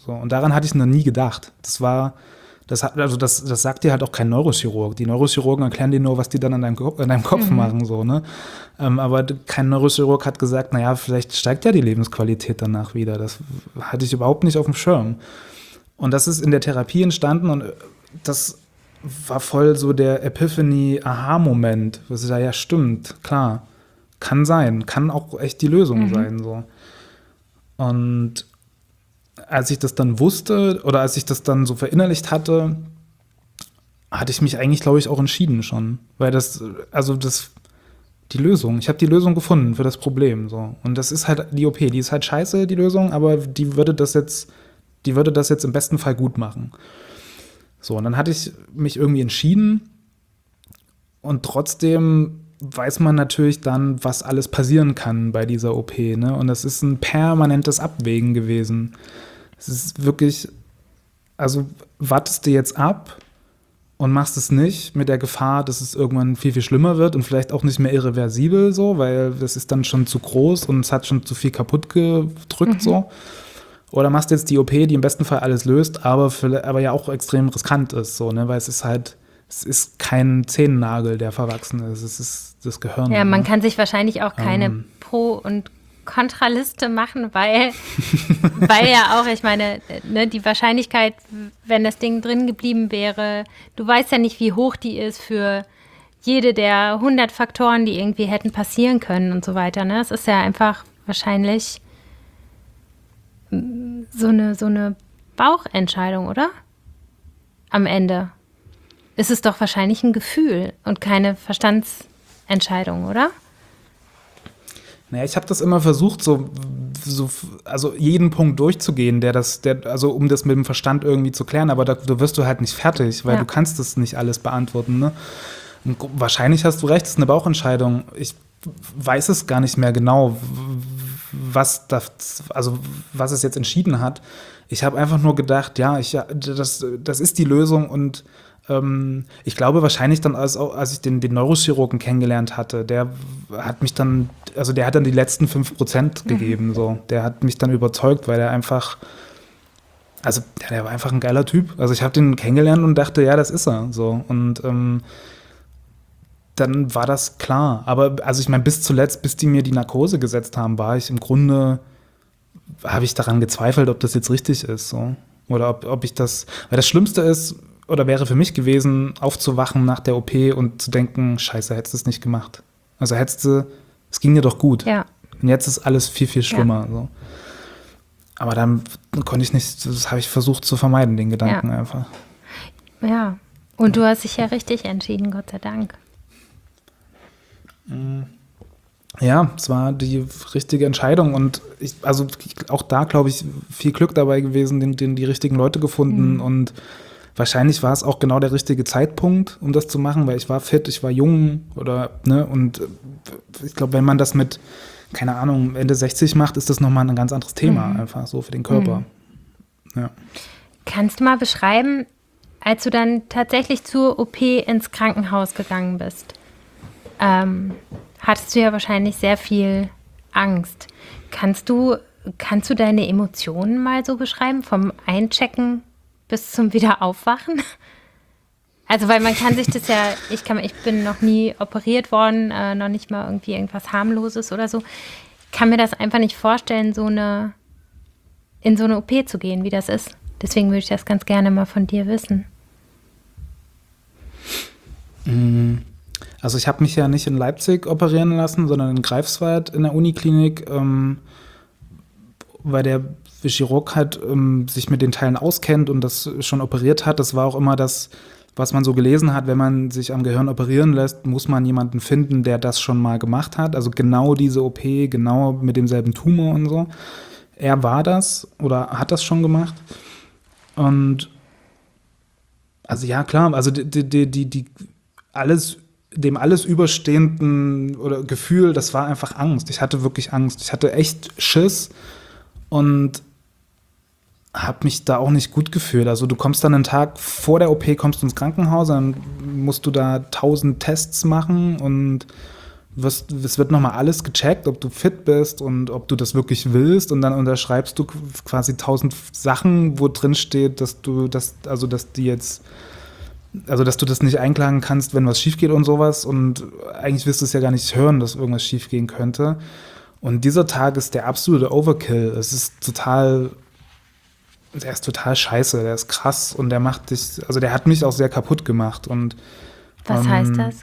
So, und daran hatte ich noch nie gedacht. Das war, das hat, also das, das sagt dir halt auch kein Neurochirurg. Die Neurochirurgen erklären dir nur, was die dann an deinem, an deinem Kopf mhm. machen, so, ne? Ähm, aber kein Neurochirurg hat gesagt, naja, vielleicht steigt ja die Lebensqualität danach wieder. Das hatte ich überhaupt nicht auf dem Schirm. Und das ist in der Therapie entstanden und das war voll so der Epiphany-Aha-Moment. Was da ja stimmt, klar. Kann sein, kann auch echt die Lösung mhm. sein, so. Und als ich das dann wusste oder als ich das dann so verinnerlicht hatte, hatte ich mich eigentlich, glaube ich, auch entschieden schon. Weil das, also das, die Lösung, ich habe die Lösung gefunden für das Problem, so. Und das ist halt die O P, die ist halt scheiße, die Lösung, aber die würde das jetzt, die würde das jetzt im besten Fall gut machen. So, und dann hatte ich mich irgendwie entschieden und trotzdem weiß man natürlich dann, was alles passieren kann bei dieser O P, ne? Und das ist ein permanentes Abwägen gewesen. Es ist wirklich, also wartest du jetzt ab und machst es nicht mit der Gefahr, dass es irgendwann viel, viel schlimmer wird und vielleicht auch nicht mehr irreversibel, so, weil das ist dann schon zu groß und es hat schon zu viel kaputt gedrückt, mhm. so. Oder machst jetzt die O P, die im besten Fall alles löst, aber, für, aber ja auch extrem riskant ist, so, ne? Weil es ist halt, es ist kein Zehennagel, der verwachsen ist. Es ist das Gehirn. Ja, man ne? kann sich wahrscheinlich auch keine ähm. Pro- und Kontraliste machen, weil, weil ja auch, ich meine, ne, die Wahrscheinlichkeit, wenn das Ding drin geblieben wäre, du weißt ja nicht, wie hoch die ist für jede der hundert Faktoren, die irgendwie hätten passieren können und so weiter. Ne? Es ist ja einfach wahrscheinlich so eine, so eine Bauchentscheidung, oder? Am Ende. Ist es doch wahrscheinlich ein Gefühl und keine Verstandsentscheidung, oder? Naja, ich habe das immer versucht, so, so, also jeden Punkt durchzugehen, der das, der, also um das mit dem Verstand irgendwie zu klären, aber da, da wirst du halt nicht fertig, weil ja. du kannst das nicht alles beantworten, ne? Und wahrscheinlich hast du recht, es ist eine Bauchentscheidung. Ich weiß es gar nicht mehr genau, was das, also was es jetzt entschieden hat. Ich habe einfach nur gedacht, ja, ich, das, das ist die Lösung und ich glaube wahrscheinlich dann, als, als ich den, den Neurochirurgen kennengelernt hatte, der hat mich dann, also der hat dann die letzten fünf Prozent gegeben, mhm. so. Der hat mich dann überzeugt, weil er einfach, also der, der war einfach ein geiler Typ. Also ich habe den kennengelernt und dachte, ja, das ist er, so. Und ähm, dann war das klar. Aber, also ich meine, bis zuletzt, bis die mir die Narkose gesetzt haben, war ich im Grunde, habe ich daran gezweifelt, ob das jetzt richtig ist, so. Oder ob, ob ich das, weil das Schlimmste ist, oder wäre für mich gewesen, aufzuwachen nach der O P und zu denken, scheiße, hättest du es nicht gemacht. Also hättest du, es ging dir doch gut. Ja. Und jetzt ist alles viel, viel schlimmer. Ja. So. Aber dann konnte ich nicht, das habe ich versucht zu vermeiden, den Gedanken ja. einfach. Ja, und du hast dich ja richtig entschieden, Gott sei Dank. Ja, es war die richtige Entscheidung und ich, also auch da, glaube ich, viel Glück dabei gewesen, den, den, die richtigen Leute gefunden mhm. und wahrscheinlich war es auch genau der richtige Zeitpunkt, um das zu machen, weil ich war fit, ich war jung oder, ne, und ich glaube, wenn man das mit, keine Ahnung, Ende sechzig macht, ist das nochmal ein ganz anderes Thema, mhm. einfach so für den Körper. Mhm. Ja. Kannst du mal beschreiben, als du dann tatsächlich zur O P ins Krankenhaus gegangen bist, ähm, hattest du ja wahrscheinlich sehr viel Angst. Kannst du, kannst du deine Emotionen mal so beschreiben, vom Einchecken bis zum Wiederaufwachen? Also, weil man kann sich das ja, ich kann, ich bin noch nie operiert worden, äh, noch nicht mal irgendwie irgendwas harmloses oder so. Ich kann mir das einfach nicht vorstellen, so eine, in so eine O P zu gehen, wie das ist. Deswegen würde ich das ganz gerne mal von dir wissen. Also ich habe mich ja nicht in Leipzig operieren lassen, sondern in Greifswald in der Uniklinik, ähm, weil der Chirurg halt ähm, sich mit den Teilen auskennt und das schon operiert hat. Das war auch immer das, was man so gelesen hat, wenn man sich am Gehirn operieren lässt, muss man jemanden finden, der das schon mal gemacht hat. Also genau diese O P, genau mit demselben Tumor und so. Er war das oder hat das schon gemacht. Und also ja, klar, also die, die, die, die alles, dem alles überstehenden oder Gefühl, das war einfach Angst. Ich hatte wirklich Angst. Ich hatte echt Schiss und habe mich da auch nicht gut gefühlt. Also du kommst dann einen Tag vor der O P, kommst ins Krankenhaus, dann musst du da tausend Tests machen und wirst, es wird nochmal alles gecheckt, ob du fit bist und ob du das wirklich willst und dann unterschreibst du quasi tausend Sachen, wo drin steht, dass du das, also dass die jetzt, also dass du das nicht einklagen kannst, wenn was schief geht und sowas und eigentlich wirst du es ja gar nicht hören, dass irgendwas schief gehen könnte. Und dieser Tag ist der absolute Overkill. Es ist total, der ist total scheiße, der ist krass und der macht dich, also der hat mich auch sehr kaputt gemacht. Und was ähm, heißt das?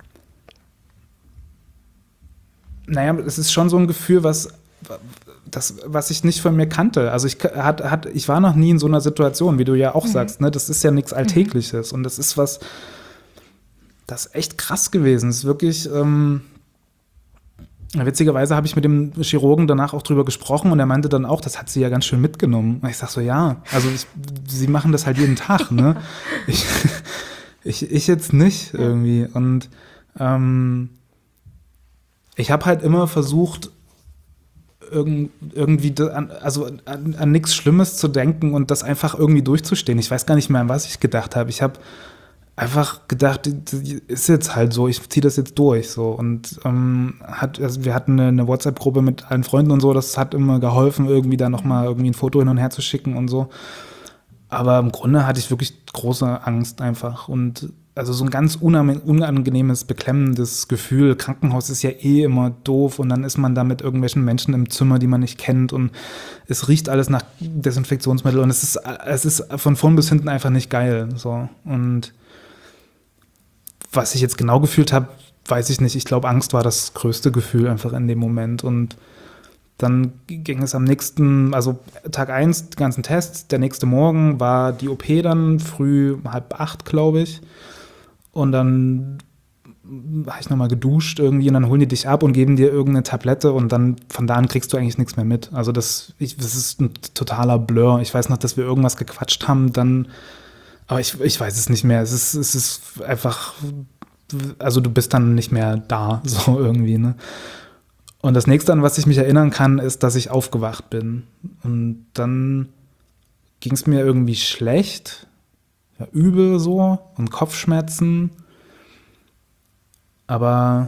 Naja, es ist schon so ein Gefühl, was, das, was ich nicht von mir kannte. Also ich, hat, hat, ich war noch nie in so einer Situation, wie du ja auch mhm. sagst, ne? Das ist ja nichts Alltägliches mhm. und das ist was, das ist echt krass gewesen. Es ist wirklich, ähm, witzigerweise habe ich mit dem Chirurgen danach auch drüber gesprochen und er meinte dann auch, das hat sie ja ganz schön mitgenommen. Und ich sag so, ja, also ich, sie machen das halt jeden Tag, ne? Ich, ich, ich jetzt nicht irgendwie und ähm, ich habe halt immer versucht, irg- irgendwie an, also an, an nichts Schlimmes zu denken und das einfach irgendwie durchzustehen. Ich weiß gar nicht mehr, an was ich gedacht habe. Ich habe einfach gedacht, ist jetzt halt so, ich ziehe das jetzt durch. So. Und ähm, hat, also wir hatten eine, eine WhatsApp-Gruppe mit allen Freunden und so, das hat immer geholfen, irgendwie da nochmal irgendwie ein Foto hin und her zu schicken und so. Aber im Grunde hatte ich wirklich große Angst einfach und also so ein ganz unangenehmes, beklemmendes Gefühl. Krankenhaus ist ja eh immer doof und dann ist man da mit irgendwelchen Menschen im Zimmer, die man nicht kennt und es riecht alles nach Desinfektionsmittel und es ist, es ist von vorn bis hinten einfach nicht geil. So. Und was ich jetzt genau gefühlt habe, weiß ich nicht. Ich glaube, Angst war das größte Gefühl einfach in dem Moment und dann ging es am nächsten, also Tag eins, die ganzen Tests, der nächste Morgen war die O P dann früh, halb acht, glaube ich. Und dann habe ich nochmal geduscht irgendwie und dann holen die dich ab und geben dir irgendeine Tablette und dann von da an kriegst du eigentlich nichts mehr mit. Also das, ich, das ist ein totaler Blur. Ich weiß noch, dass wir irgendwas gequatscht haben, dann, aber ich, ich weiß es nicht mehr. Es ist, es ist einfach, also du bist dann nicht mehr da, so irgendwie, ne? Und das nächste, an was ich mich erinnern kann, ist, dass ich aufgewacht bin. Und dann ging es mir irgendwie schlecht. Ja, übel so und Kopfschmerzen. Aber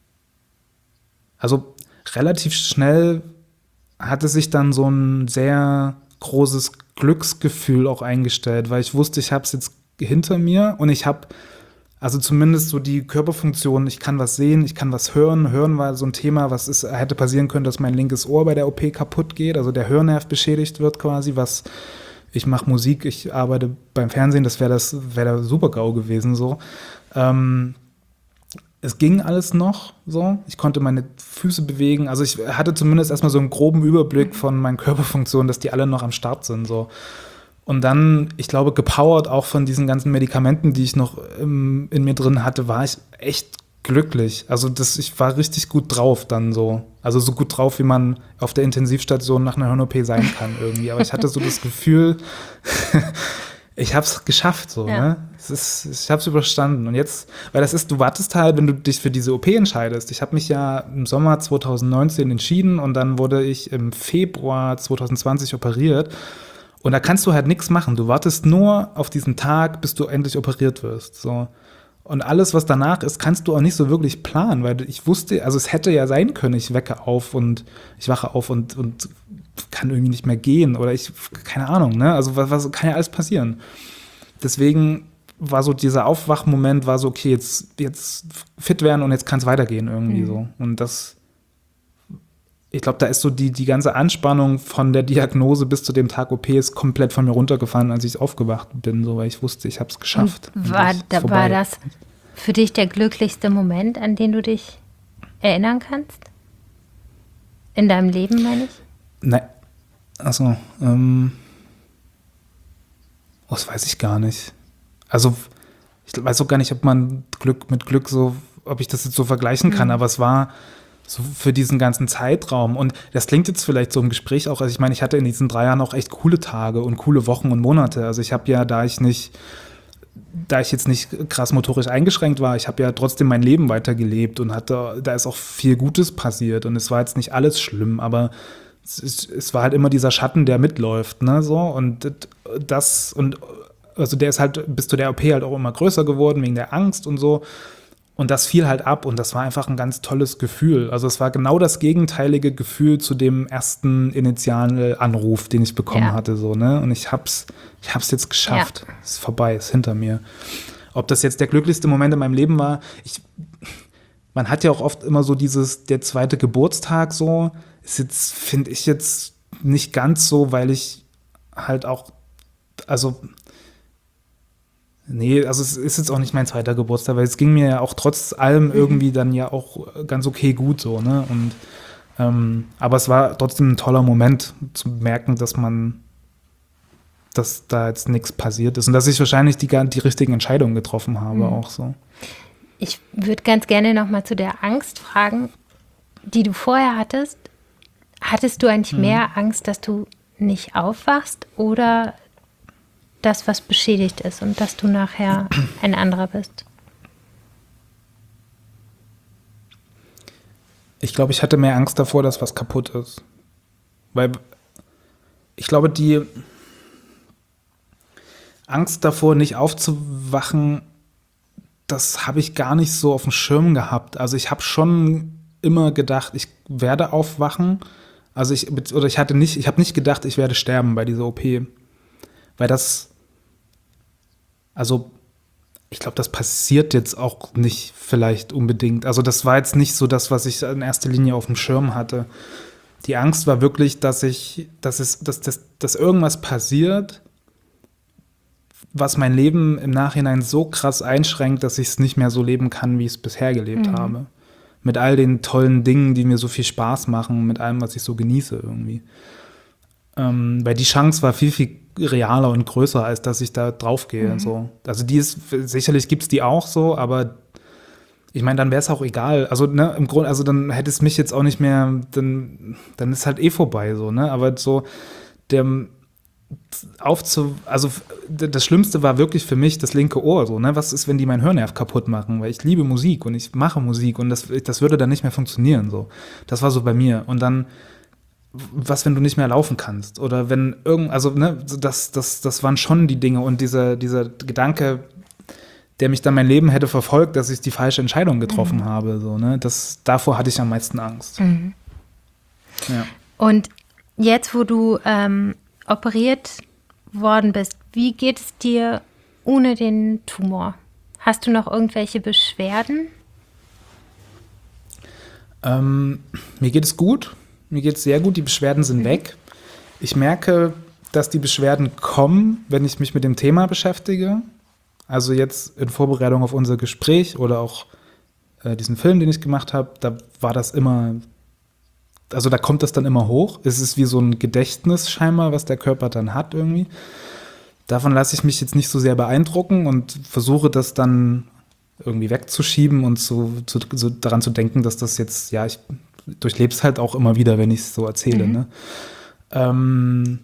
also relativ schnell hatte sich dann so ein sehr großes Glücksgefühl auch eingestellt, weil ich wusste, ich habe es jetzt hinter mir und ich habe also zumindest so die Körperfunktion, ich kann was sehen, ich kann was hören. Hören war so ein Thema, was ist, hätte passieren können, dass mein linkes Ohr bei der O P kaputt geht, also der Hörnerv beschädigt wird quasi, was ich mache Musik, ich arbeite beim Fernsehen, das wäre das wäre der Super-GAU gewesen so. Ähm, es ging alles noch so, ich konnte meine Füße bewegen, also ich hatte zumindest erstmal so einen groben Überblick von meinen Körperfunktionen, dass die alle noch am Start sind so. Und dann, ich glaube, gepowert auch von diesen ganzen Medikamenten, die ich noch im, in mir drin hatte, war ich echt glücklich. Also das, ich war richtig gut drauf dann so. Also so gut drauf, wie man auf der Intensivstation nach einer Hirn-O P sein kann irgendwie. Aber ich hatte so das Gefühl, ich hab's geschafft so. Ja. Ne? Es ist, ich hab's überstanden. Und jetzt, weil das ist, du wartest halt, wenn du dich für diese O P entscheidest. Ich habe mich ja im Sommer zwanzig neunzehn entschieden und dann wurde ich im Februar zwanzig zwanzig operiert. Und da kannst du halt nichts machen. Du wartest nur auf diesen Tag, bis du endlich operiert wirst. So. Und alles, was danach ist, kannst du auch nicht so wirklich planen, weil ich wusste, also es hätte ja sein können, ich wecke auf und ich wache auf und, und kann irgendwie nicht mehr gehen oder ich, keine Ahnung, ne? Also was, was kann ja alles passieren. Deswegen war so dieser Aufwachmoment, war so, okay, jetzt, jetzt fit werden und jetzt kann es weitergehen irgendwie mhm. so. Und das Ich glaube, da ist so die, die ganze Anspannung von der Diagnose bis zu dem Tag O P ist komplett von mir runtergefallen, als ich aufgewacht bin, so, weil ich wusste, ich habe es geschafft. Und war, da, war das für dich der glücklichste Moment, an den du dich erinnern kannst? In deinem Leben, meine ich? Nein. Achso. Ähm, oh, das weiß ich gar nicht. Also, ich weiß auch gar nicht, ob man Glück mit Glück so, ob ich das jetzt so vergleichen kann, mhm. aber es war so für diesen ganzen Zeitraum. Und das klingt jetzt vielleicht so im Gespräch auch, also ich meine, ich hatte in diesen drei Jahren auch echt coole Tage und coole Wochen und Monate. Also ich habe ja, da ich nicht, da ich jetzt nicht krass motorisch eingeschränkt war, ich habe ja trotzdem mein Leben weitergelebt und hatte, da ist auch viel Gutes passiert und es war jetzt nicht alles schlimm, aber es, ist, es war halt immer dieser Schatten, der mitläuft, ne, so, und das, und also der ist halt bis zu der O P halt auch immer größer geworden wegen der Angst und so. Und das fiel halt ab und das war einfach ein ganz tolles Gefühl. Also es war genau das gegenteilige Gefühl zu dem ersten initialen Anruf, den ich bekommen ja. hatte. So, ne? Und ich hab's, ich hab's jetzt geschafft. Ja. Ist vorbei, ist hinter mir. Ob das jetzt der glücklichste Moment in meinem Leben war, ich, man hat ja auch oft immer so dieses, der zweite Geburtstag so, ist jetzt, finde ich jetzt nicht ganz so, weil ich halt auch, also nee, also es ist jetzt auch nicht mein zweiter Geburtstag, weil es ging mir ja auch trotz allem irgendwie dann ja auch ganz okay gut so, ne? Und ähm, aber es war trotzdem ein toller Moment zu merken, dass man, dass da jetzt nichts passiert ist und dass ich wahrscheinlich die, die richtigen Entscheidungen getroffen habe, mhm. auch so. Ich würde ganz gerne noch mal zu der Angst fragen, die du vorher hattest. Hattest du eigentlich mhm. mehr Angst, dass du nicht aufwachst oder das, was beschädigt ist und dass du nachher ein anderer bist? Ich glaube, ich hatte mehr Angst davor, dass was kaputt ist. Weil ich glaube, die Angst davor, nicht aufzuwachen, das habe ich gar nicht so auf dem Schirm gehabt. Also ich habe schon immer gedacht, ich werde aufwachen. Also ich, oder ich hatte nicht, ich habe nicht gedacht, ich werde sterben bei dieser O P. Weil das Also, ich glaube, das passiert jetzt auch nicht vielleicht unbedingt. Also, das war jetzt nicht so das, was ich in erster Linie auf dem Schirm hatte. Die Angst war wirklich, dass ich, dass es, dass, dass, dass irgendwas passiert, was mein Leben im Nachhinein so krass einschränkt, dass ich es nicht mehr so leben kann, wie ich es bisher gelebt mhm. habe. Mit all den tollen Dingen, die mir so viel Spaß machen, mit allem, was ich so genieße irgendwie. Ähm, weil die Chance war viel, viel realer und größer, als dass ich da drauf gehe. Mhm. So. Also die ist, sicherlich gibt es die auch so, aber ich meine, dann wäre es auch egal. Also, ne, im Grunde, also dann hätte es mich jetzt auch nicht mehr, dann, dann ist halt eh vorbei, so, ne? Aber so, der aufzu, also das Schlimmste war wirklich für mich das linke Ohr, so, ne? Was ist, wenn die meinen Hörnerv kaputt machen? Weil ich liebe Musik und ich mache Musik und das, das würde dann nicht mehr funktionieren, so. Das war so bei mir. Und dann was, wenn du nicht mehr laufen kannst? Oder wenn irgend, also, ne, das, das, das waren schon die Dinge und dieser, dieser Gedanke, der mich dann mein Leben hätte verfolgt, dass ich die falsche Entscheidung getroffen mhm. habe, so, ne, das, davor hatte ich am meisten Angst. Mhm. Ja. Und jetzt, wo du ähm, operiert worden bist, wie geht es dir ohne den Tumor? Hast du noch irgendwelche Beschwerden? Ähm, mir geht es gut. Mir geht es sehr gut, die Beschwerden sind mhm. weg. Ich merke, dass die Beschwerden kommen, wenn ich mich mit dem Thema beschäftige. Also jetzt in Vorbereitung auf unser Gespräch oder auch äh, diesen Film, den ich gemacht habe, da war das immer, also da kommt das dann immer hoch. Es ist wie so ein Gedächtnis scheinbar, was der Körper dann hat irgendwie. Davon lasse ich mich jetzt nicht so sehr beeindrucken und versuche das dann irgendwie wegzuschieben und so, zu, so daran zu denken, dass das jetzt, ja, ich durchlebe es halt auch immer wieder, wenn ich es so erzähle. Mhm. Ne? Ähm,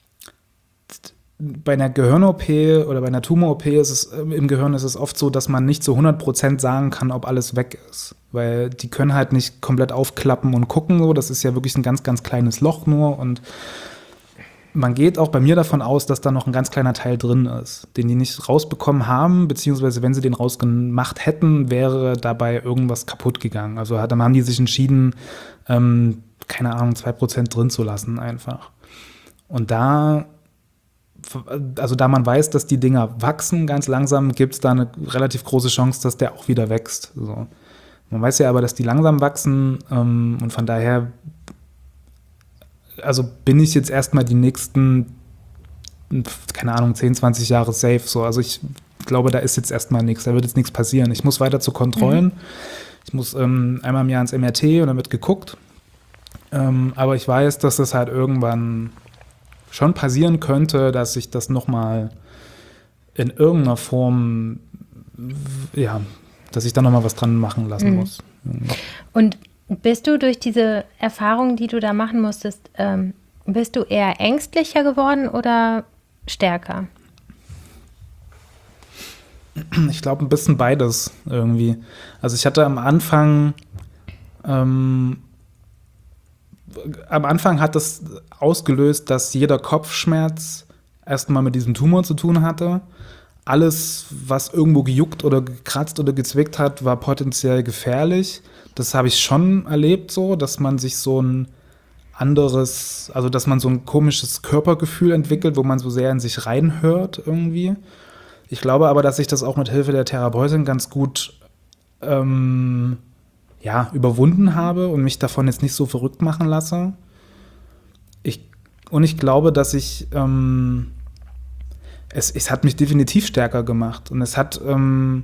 bei einer Gehirn-O P oder bei einer Tumor-O P ist es, im Gehirn ist es oft so, dass man nicht zu hundert Prozent sagen kann, ob alles weg ist. Weil die können halt nicht komplett aufklappen und gucken. So. Das ist ja wirklich ein ganz, ganz kleines Loch nur. Und man geht auch bei mir davon aus, dass da noch ein ganz kleiner Teil drin ist, den die nicht rausbekommen haben, beziehungsweise wenn sie den rausgemacht hätten, wäre dabei irgendwas kaputt gegangen. Also dann haben die sich entschieden, ähm, keine Ahnung, zwei Prozent drin zu lassen einfach. Und da, also da man weiß, dass die Dinger wachsen ganz langsam, gibt es da eine relativ große Chance, dass der auch wieder wächst. So. Man weiß ja aber, dass die langsam wachsen ähm, und von daher also bin ich jetzt erstmal die nächsten, keine Ahnung, zehn, zwanzig Jahre safe. So. Also ich glaube, da ist jetzt erstmal nichts, da wird jetzt nichts passieren. Ich muss weiter zu Kontrollen. Mhm. Ich muss ähm, einmal im Jahr ins M R T und dann wird geguckt. Ähm, aber ich weiß, dass das halt irgendwann schon passieren könnte, dass sich das nochmal in irgendeiner Form, ja, dass ich da nochmal was dran machen lassen mhm. muss. Und bist du durch diese Erfahrungen, die du da machen musstest, ähm, bist du eher ängstlicher geworden oder stärker? Ich glaube, ein bisschen beides irgendwie. Also ich hatte am Anfang, ähm, am Anfang hat das ausgelöst, dass jeder Kopfschmerz erstmal mit diesem Tumor zu tun hatte. alles, was irgendwo gejuckt oder gekratzt oder gezwickt hat, war potenziell gefährlich. Das habe ich schon erlebt so, dass man sich so ein anderes, also dass man so ein komisches Körpergefühl entwickelt, wo man so sehr in sich reinhört irgendwie. Ich glaube aber, dass ich das auch mit Hilfe der Therapeutin ganz gut ähm, ja, überwunden habe und mich davon jetzt nicht so verrückt machen lasse. Ich, und ich glaube, dass ich ähm, es, es hat mich definitiv stärker gemacht und es hat ähm,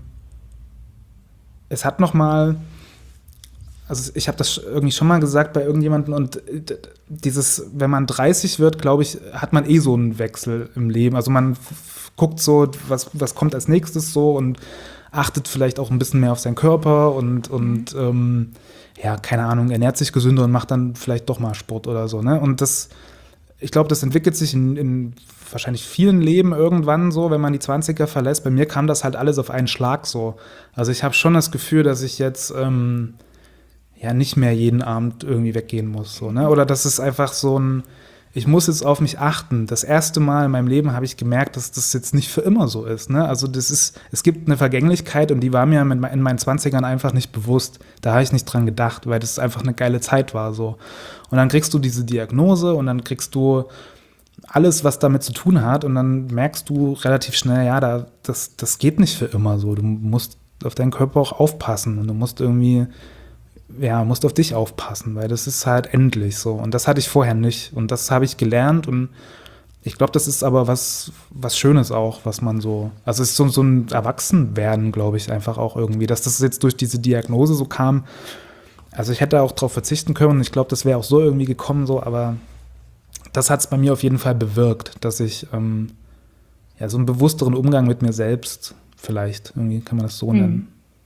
es hat noch mal, also ich habe das irgendwie schon mal gesagt bei irgendjemandem und dieses, wenn man dreißig wird, glaube ich, hat man eh so einen Wechsel im Leben. Also man f- guckt so, was, was kommt als nächstes so und achtet vielleicht auch ein bisschen mehr auf seinen Körper und, und ähm, ja, keine Ahnung, ernährt sich gesünder und macht dann vielleicht doch mal Sport oder so, ne? Und das, ich glaube, das entwickelt sich in, in wahrscheinlich vielen Leben irgendwann so, wenn man die zwanziger verlässt. Bei mir kam das halt alles auf einen Schlag so. Also ich habe schon das Gefühl, dass ich jetzt ähm, ja nicht mehr jeden Abend irgendwie weggehen muss, so, ne? Oder das ist einfach so ein, ich muss jetzt auf mich achten. Das erste Mal in meinem Leben habe ich gemerkt, dass das jetzt nicht für immer so ist, ne? Also das ist, es gibt eine Vergänglichkeit und die war mir in meinen zwanzigern einfach nicht bewusst. Da habe ich nicht dran gedacht, weil das einfach eine geile Zeit war, so. Und dann kriegst du diese Diagnose und dann kriegst du alles, was damit zu tun hat und dann merkst du relativ schnell, ja, da, das, das geht nicht für immer so. Du musst auf deinen Körper auch aufpassen und du musst irgendwie ja, musst auf dich aufpassen, weil das ist halt endlich so. Und das hatte ich vorher nicht. Und das habe ich gelernt. Und ich glaube, das ist aber was, was Schönes auch, was man so, also es ist so, so ein Erwachsenwerden, glaube ich, einfach auch irgendwie, dass das jetzt durch diese Diagnose so kam. Also ich hätte auch darauf verzichten können und ich glaube, das wäre auch so irgendwie gekommen, so, aber das hat es bei mir auf jeden Fall bewirkt, dass ich ähm, ja, so einen bewussteren Umgang mit mir selbst vielleicht, irgendwie kann man das so nennen.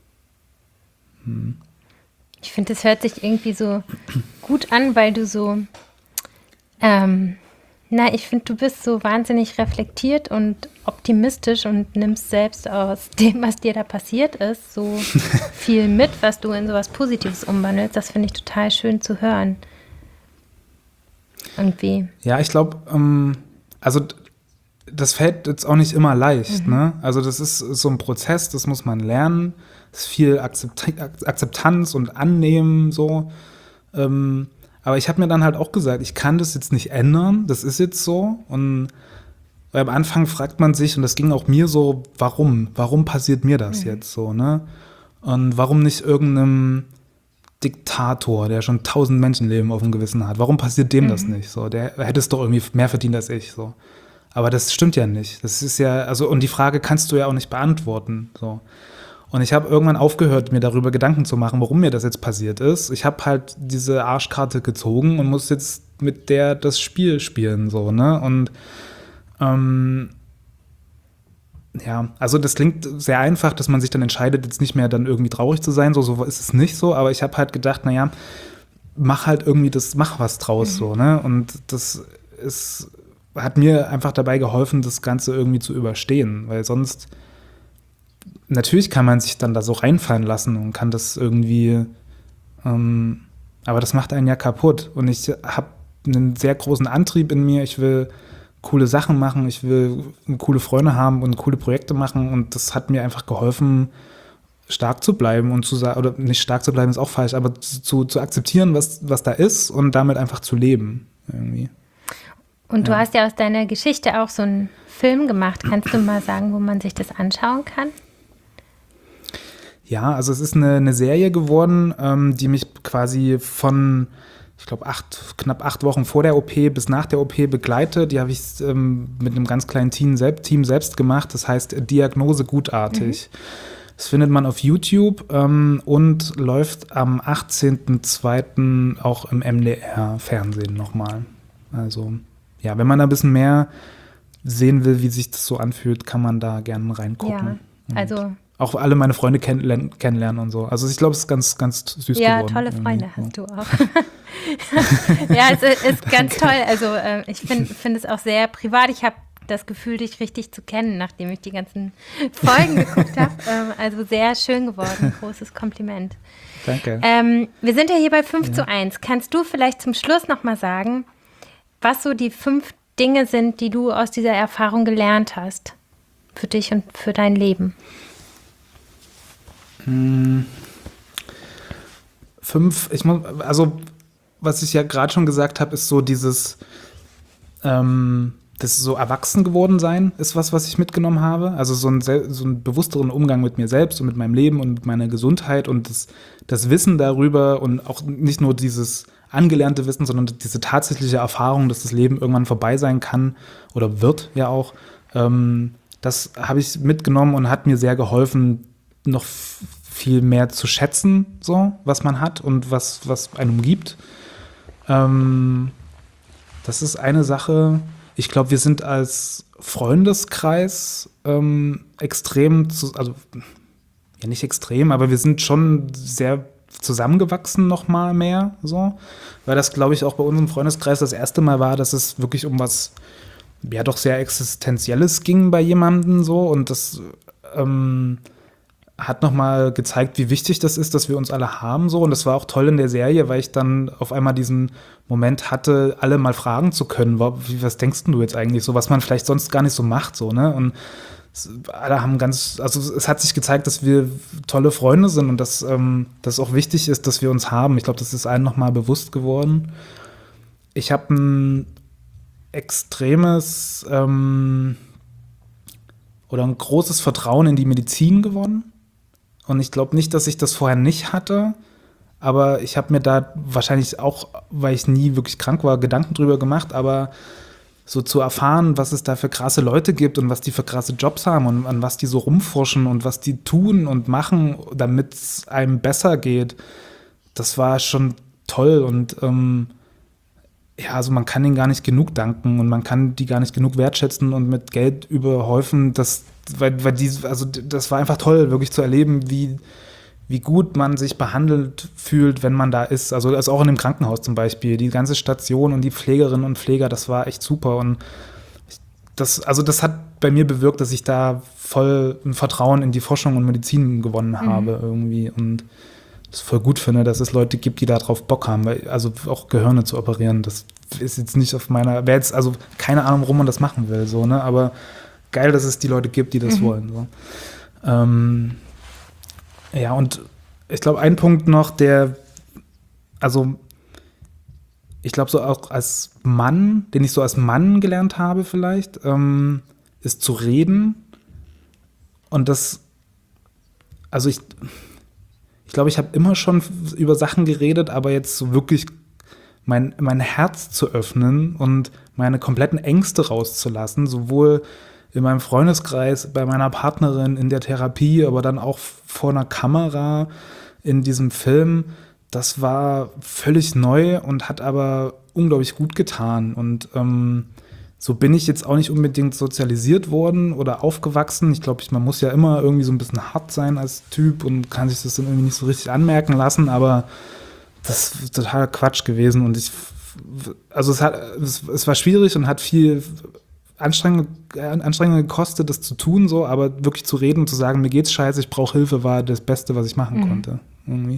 Hm. Hm. Ich finde, es hört sich irgendwie so gut an, weil du so, ähm, na, ich finde, du bist so wahnsinnig reflektiert und optimistisch und nimmst selbst aus dem, was dir da passiert ist, so viel mit, was du in sowas Positives umwandelst. Das finde ich total schön zu hören. Irgendwie. Ja, ich glaube, ähm, also das fällt jetzt auch nicht immer leicht, mhm. ne? Also das ist so ein Prozess, das muss man lernen. Es ist viel Akzept- Akzeptanz und Annehmen so. Ähm, aber ich habe mir dann halt auch gesagt, ich kann das jetzt nicht ändern, das ist jetzt so. Und weil am Anfang fragt man sich, und das ging auch mir so, warum? Warum passiert mir das mhm. jetzt so, ne? Und warum nicht irgendeinem Diktator, der schon tausend Menschenleben auf dem Gewissen hat, warum passiert dem mhm. das nicht? So, der hätte es doch irgendwie mehr verdient als ich, so. Aber das stimmt ja nicht. Das ist ja, also, und die Frage kannst du ja auch nicht beantworten, so. Und ich habe irgendwann aufgehört, mir darüber Gedanken zu machen, warum mir das jetzt passiert ist. Ich habe halt diese Arschkarte gezogen und muss jetzt mit der das Spiel spielen, so, ne? Und ähm, ja, also das klingt sehr einfach, dass man sich dann entscheidet, jetzt nicht mehr dann irgendwie traurig zu sein, so, so ist es nicht so, aber ich habe halt gedacht, naja, mach halt irgendwie das, mach was draus, mhm. so, ne? Und das ist, hat mir einfach dabei geholfen, das Ganze irgendwie zu überstehen, weil sonst natürlich kann man sich dann da so reinfallen lassen und kann das irgendwie, ähm, aber das macht einen ja kaputt. Und ich habe einen sehr großen Antrieb in mir. Ich will coole Sachen machen, ich will coole Freunde haben und coole Projekte machen. Und das hat mir einfach geholfen, stark zu bleiben und zu sagen, oder nicht stark zu bleiben ist auch falsch, aber zu, zu akzeptieren, was, was da ist und damit einfach zu leben irgendwie. Und du ja. hast ja aus deiner Geschichte auch so einen Film gemacht. Kannst du mal sagen, wo man sich das anschauen kann? Ja, also es ist eine, eine Serie geworden, ähm, die mich quasi von, ich glaube, acht, knapp acht Wochen vor der O P bis nach der O P begleitet. Die habe ich ähm, mit einem ganz kleinen Team selbst, Team selbst gemacht. Das heißt Diagnose gutartig. Mhm. Das findet man auf YouTube ähm, und läuft am achtzehnten zweiten auch im M D R-Fernsehen nochmal. Also ja, wenn man da ein bisschen mehr sehen will, wie sich das so anfühlt, kann man da gerne reingucken. Ja, also auch alle meine Freunde kenn- kennenlernen und so. Also ich glaube, es ist ganz, ganz süß ja, geworden. Ja, tolle Freunde hast du auch. Ja, es ist ganz toll. Also äh, ich finde find es auch sehr privat. Ich habe das Gefühl, dich richtig zu kennen, nachdem ich die ganzen Folgen geguckt habe. Ähm, also sehr schön geworden. Großes Kompliment. Danke. Ähm, wir sind ja hier bei fünf ja. zu eins. Kannst du vielleicht zum Schluss nochmal sagen, was so die fünf Dinge sind, die du aus dieser Erfahrung gelernt hast? für dich und für dein Leben? Hm. Fünf, ich muss, also was ich ja gerade schon gesagt habe, ist so dieses, ähm, das so erwachsen geworden sein, ist was, was ich mitgenommen habe. Also so ein, so einen bewussteren Umgang mit mir selbst und mit meinem Leben und mit meiner Gesundheit und das, das Wissen darüber und auch nicht nur dieses angelernte Wissen, sondern diese tatsächliche Erfahrung, dass das Leben irgendwann vorbei sein kann oder wird ja auch. Ähm, das habe ich mitgenommen und hat mir sehr geholfen, noch f- viel mehr zu schätzen, so, was man hat und was, was einen umgibt. Ähm, das ist eine Sache. Ich glaube, wir sind als Freundeskreis ähm, extrem, zu, also ja nicht extrem, aber wir sind schon sehr zusammengewachsen noch mal mehr, so, weil das, glaube ich, auch bei unserem Freundeskreis das erste Mal war, dass es wirklich um was, ja doch sehr Existenzielles ging bei jemandem so und das ähm, hat nochmal gezeigt, wie wichtig das ist, dass wir uns alle haben so und das war auch toll in der Serie, weil ich dann auf einmal diesen Moment hatte, alle mal fragen zu können, wie, was denkst du jetzt eigentlich so, was man vielleicht sonst gar nicht so macht so, ne, und es, alle haben ganz, also es hat sich gezeigt, dass wir tolle Freunde sind und dass ähm, das auch wichtig ist, dass wir uns haben. Ich glaube, das ist allen nochmal bewusst geworden. Ich habe ein extremes ähm, oder ein großes Vertrauen in die Medizin gewonnen. Und ich glaube nicht, dass ich das vorher nicht hatte, aber ich habe mir da wahrscheinlich auch, weil ich nie wirklich krank war, Gedanken drüber gemacht, aber so zu erfahren, was es da für krasse Leute gibt und was die für krasse Jobs haben und an was die so rumforschen und was die tun und machen, damit es einem besser geht, das war schon toll und ähm, ja, also man kann ihnen gar nicht genug danken und man kann die gar nicht genug wertschätzen und mit Geld überhäufen, das, weil, weil die, also das war einfach toll, wirklich zu erleben, wie, wie gut man sich behandelt fühlt, wenn man da ist. Also, also auch in dem Krankenhaus zum Beispiel, die ganze Station und die Pflegerinnen und Pfleger, das war echt super und das, also das hat bei mir bewirkt, dass ich da voll ein Vertrauen in die Forschung und Medizin gewonnen habe mhm. irgendwie und das voll gut finde, dass es Leute gibt, die da drauf Bock haben, weil, also auch Gehirne zu operieren, das ist jetzt nicht auf meiner, wäre jetzt, also keine Ahnung, warum man das machen will, so, ne, aber geil, dass es die Leute gibt, die das mhm. wollen, so. Ähm, ja, und ich glaube, ein Punkt noch, der, also ich glaube, so auch als Mann, den ich so als Mann gelernt habe vielleicht, ähm, ist zu reden und das, also ich Ich glaube, ich habe immer schon über Sachen geredet, aber jetzt so wirklich mein, mein Herz zu öffnen und meine kompletten Ängste rauszulassen, sowohl in meinem Freundeskreis, bei meiner Partnerin, in der Therapie, aber dann auch vor einer Kamera in diesem Film, das war völlig neu und hat aber unglaublich gut getan. Und ähm, so bin ich jetzt auch nicht unbedingt sozialisiert worden oder aufgewachsen. Ich glaube, man muss ja immer irgendwie so ein bisschen hart sein als Typ und kann sich das dann irgendwie nicht so richtig anmerken lassen, aber das ist total Quatsch gewesen und ich, also es hat, es, es war schwierig und hat viel Anstrengung, Anstrengung gekostet, das zu tun, so, aber wirklich zu reden und zu sagen, mir geht's scheiße, ich brauche Hilfe, war das Beste, was ich machen mhm. konnte. Irgendwie.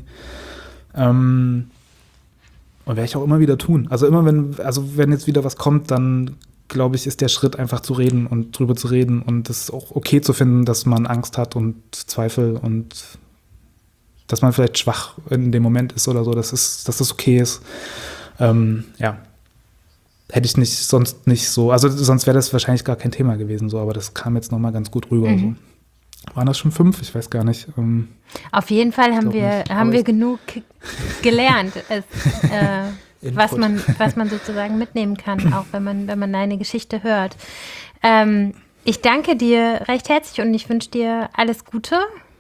Ähm, und werde ich auch immer wieder tun. Also immer wenn, also wenn jetzt wieder was kommt, dann glaube ich, ist der Schritt einfach zu reden und drüber zu reden und es auch okay zu finden, dass man Angst hat und Zweifel und dass man vielleicht schwach in dem Moment ist oder so, dass, es, dass das okay ist. Ähm, ja. Hätte ich nicht, sonst nicht so, also sonst wäre das wahrscheinlich gar kein Thema gewesen, so, aber das kam jetzt nochmal ganz gut rüber. Mhm. So. Waren das schon fünf? Ich weiß gar nicht. Ähm, Auf jeden Fall haben wir, nicht, haben wir genug gelernt, es, äh, was, man, was man sozusagen mitnehmen kann, auch wenn man, wenn man deine Geschichte hört. Ähm, ich danke dir recht herzlich und ich wünsche dir alles Gute.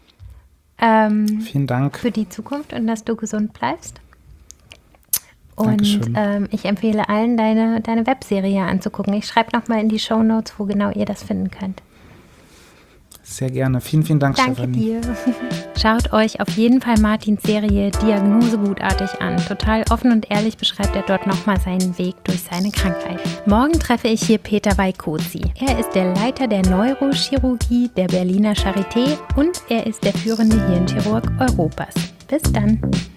Ähm, Vielen Dank. Für die Zukunft und dass du gesund bleibst. Und ähm, ich empfehle allen, deine, deine Webserie anzugucken. Ich schreibe nochmal in die Shownotes, wo genau ihr das finden könnt. Sehr gerne. Vielen, vielen Dank, Danke Stefanie. dir. Schaut euch auf jeden Fall Martins Serie Diagnose gutartig an. Total offen und ehrlich beschreibt er dort nochmal seinen Weg durch seine Krankheit. Morgen treffe ich hier Peter Weikozy. Er ist der Leiter der Neurochirurgie der Berliner Charité und er ist der führende Hirnchirurg Europas. Bis dann.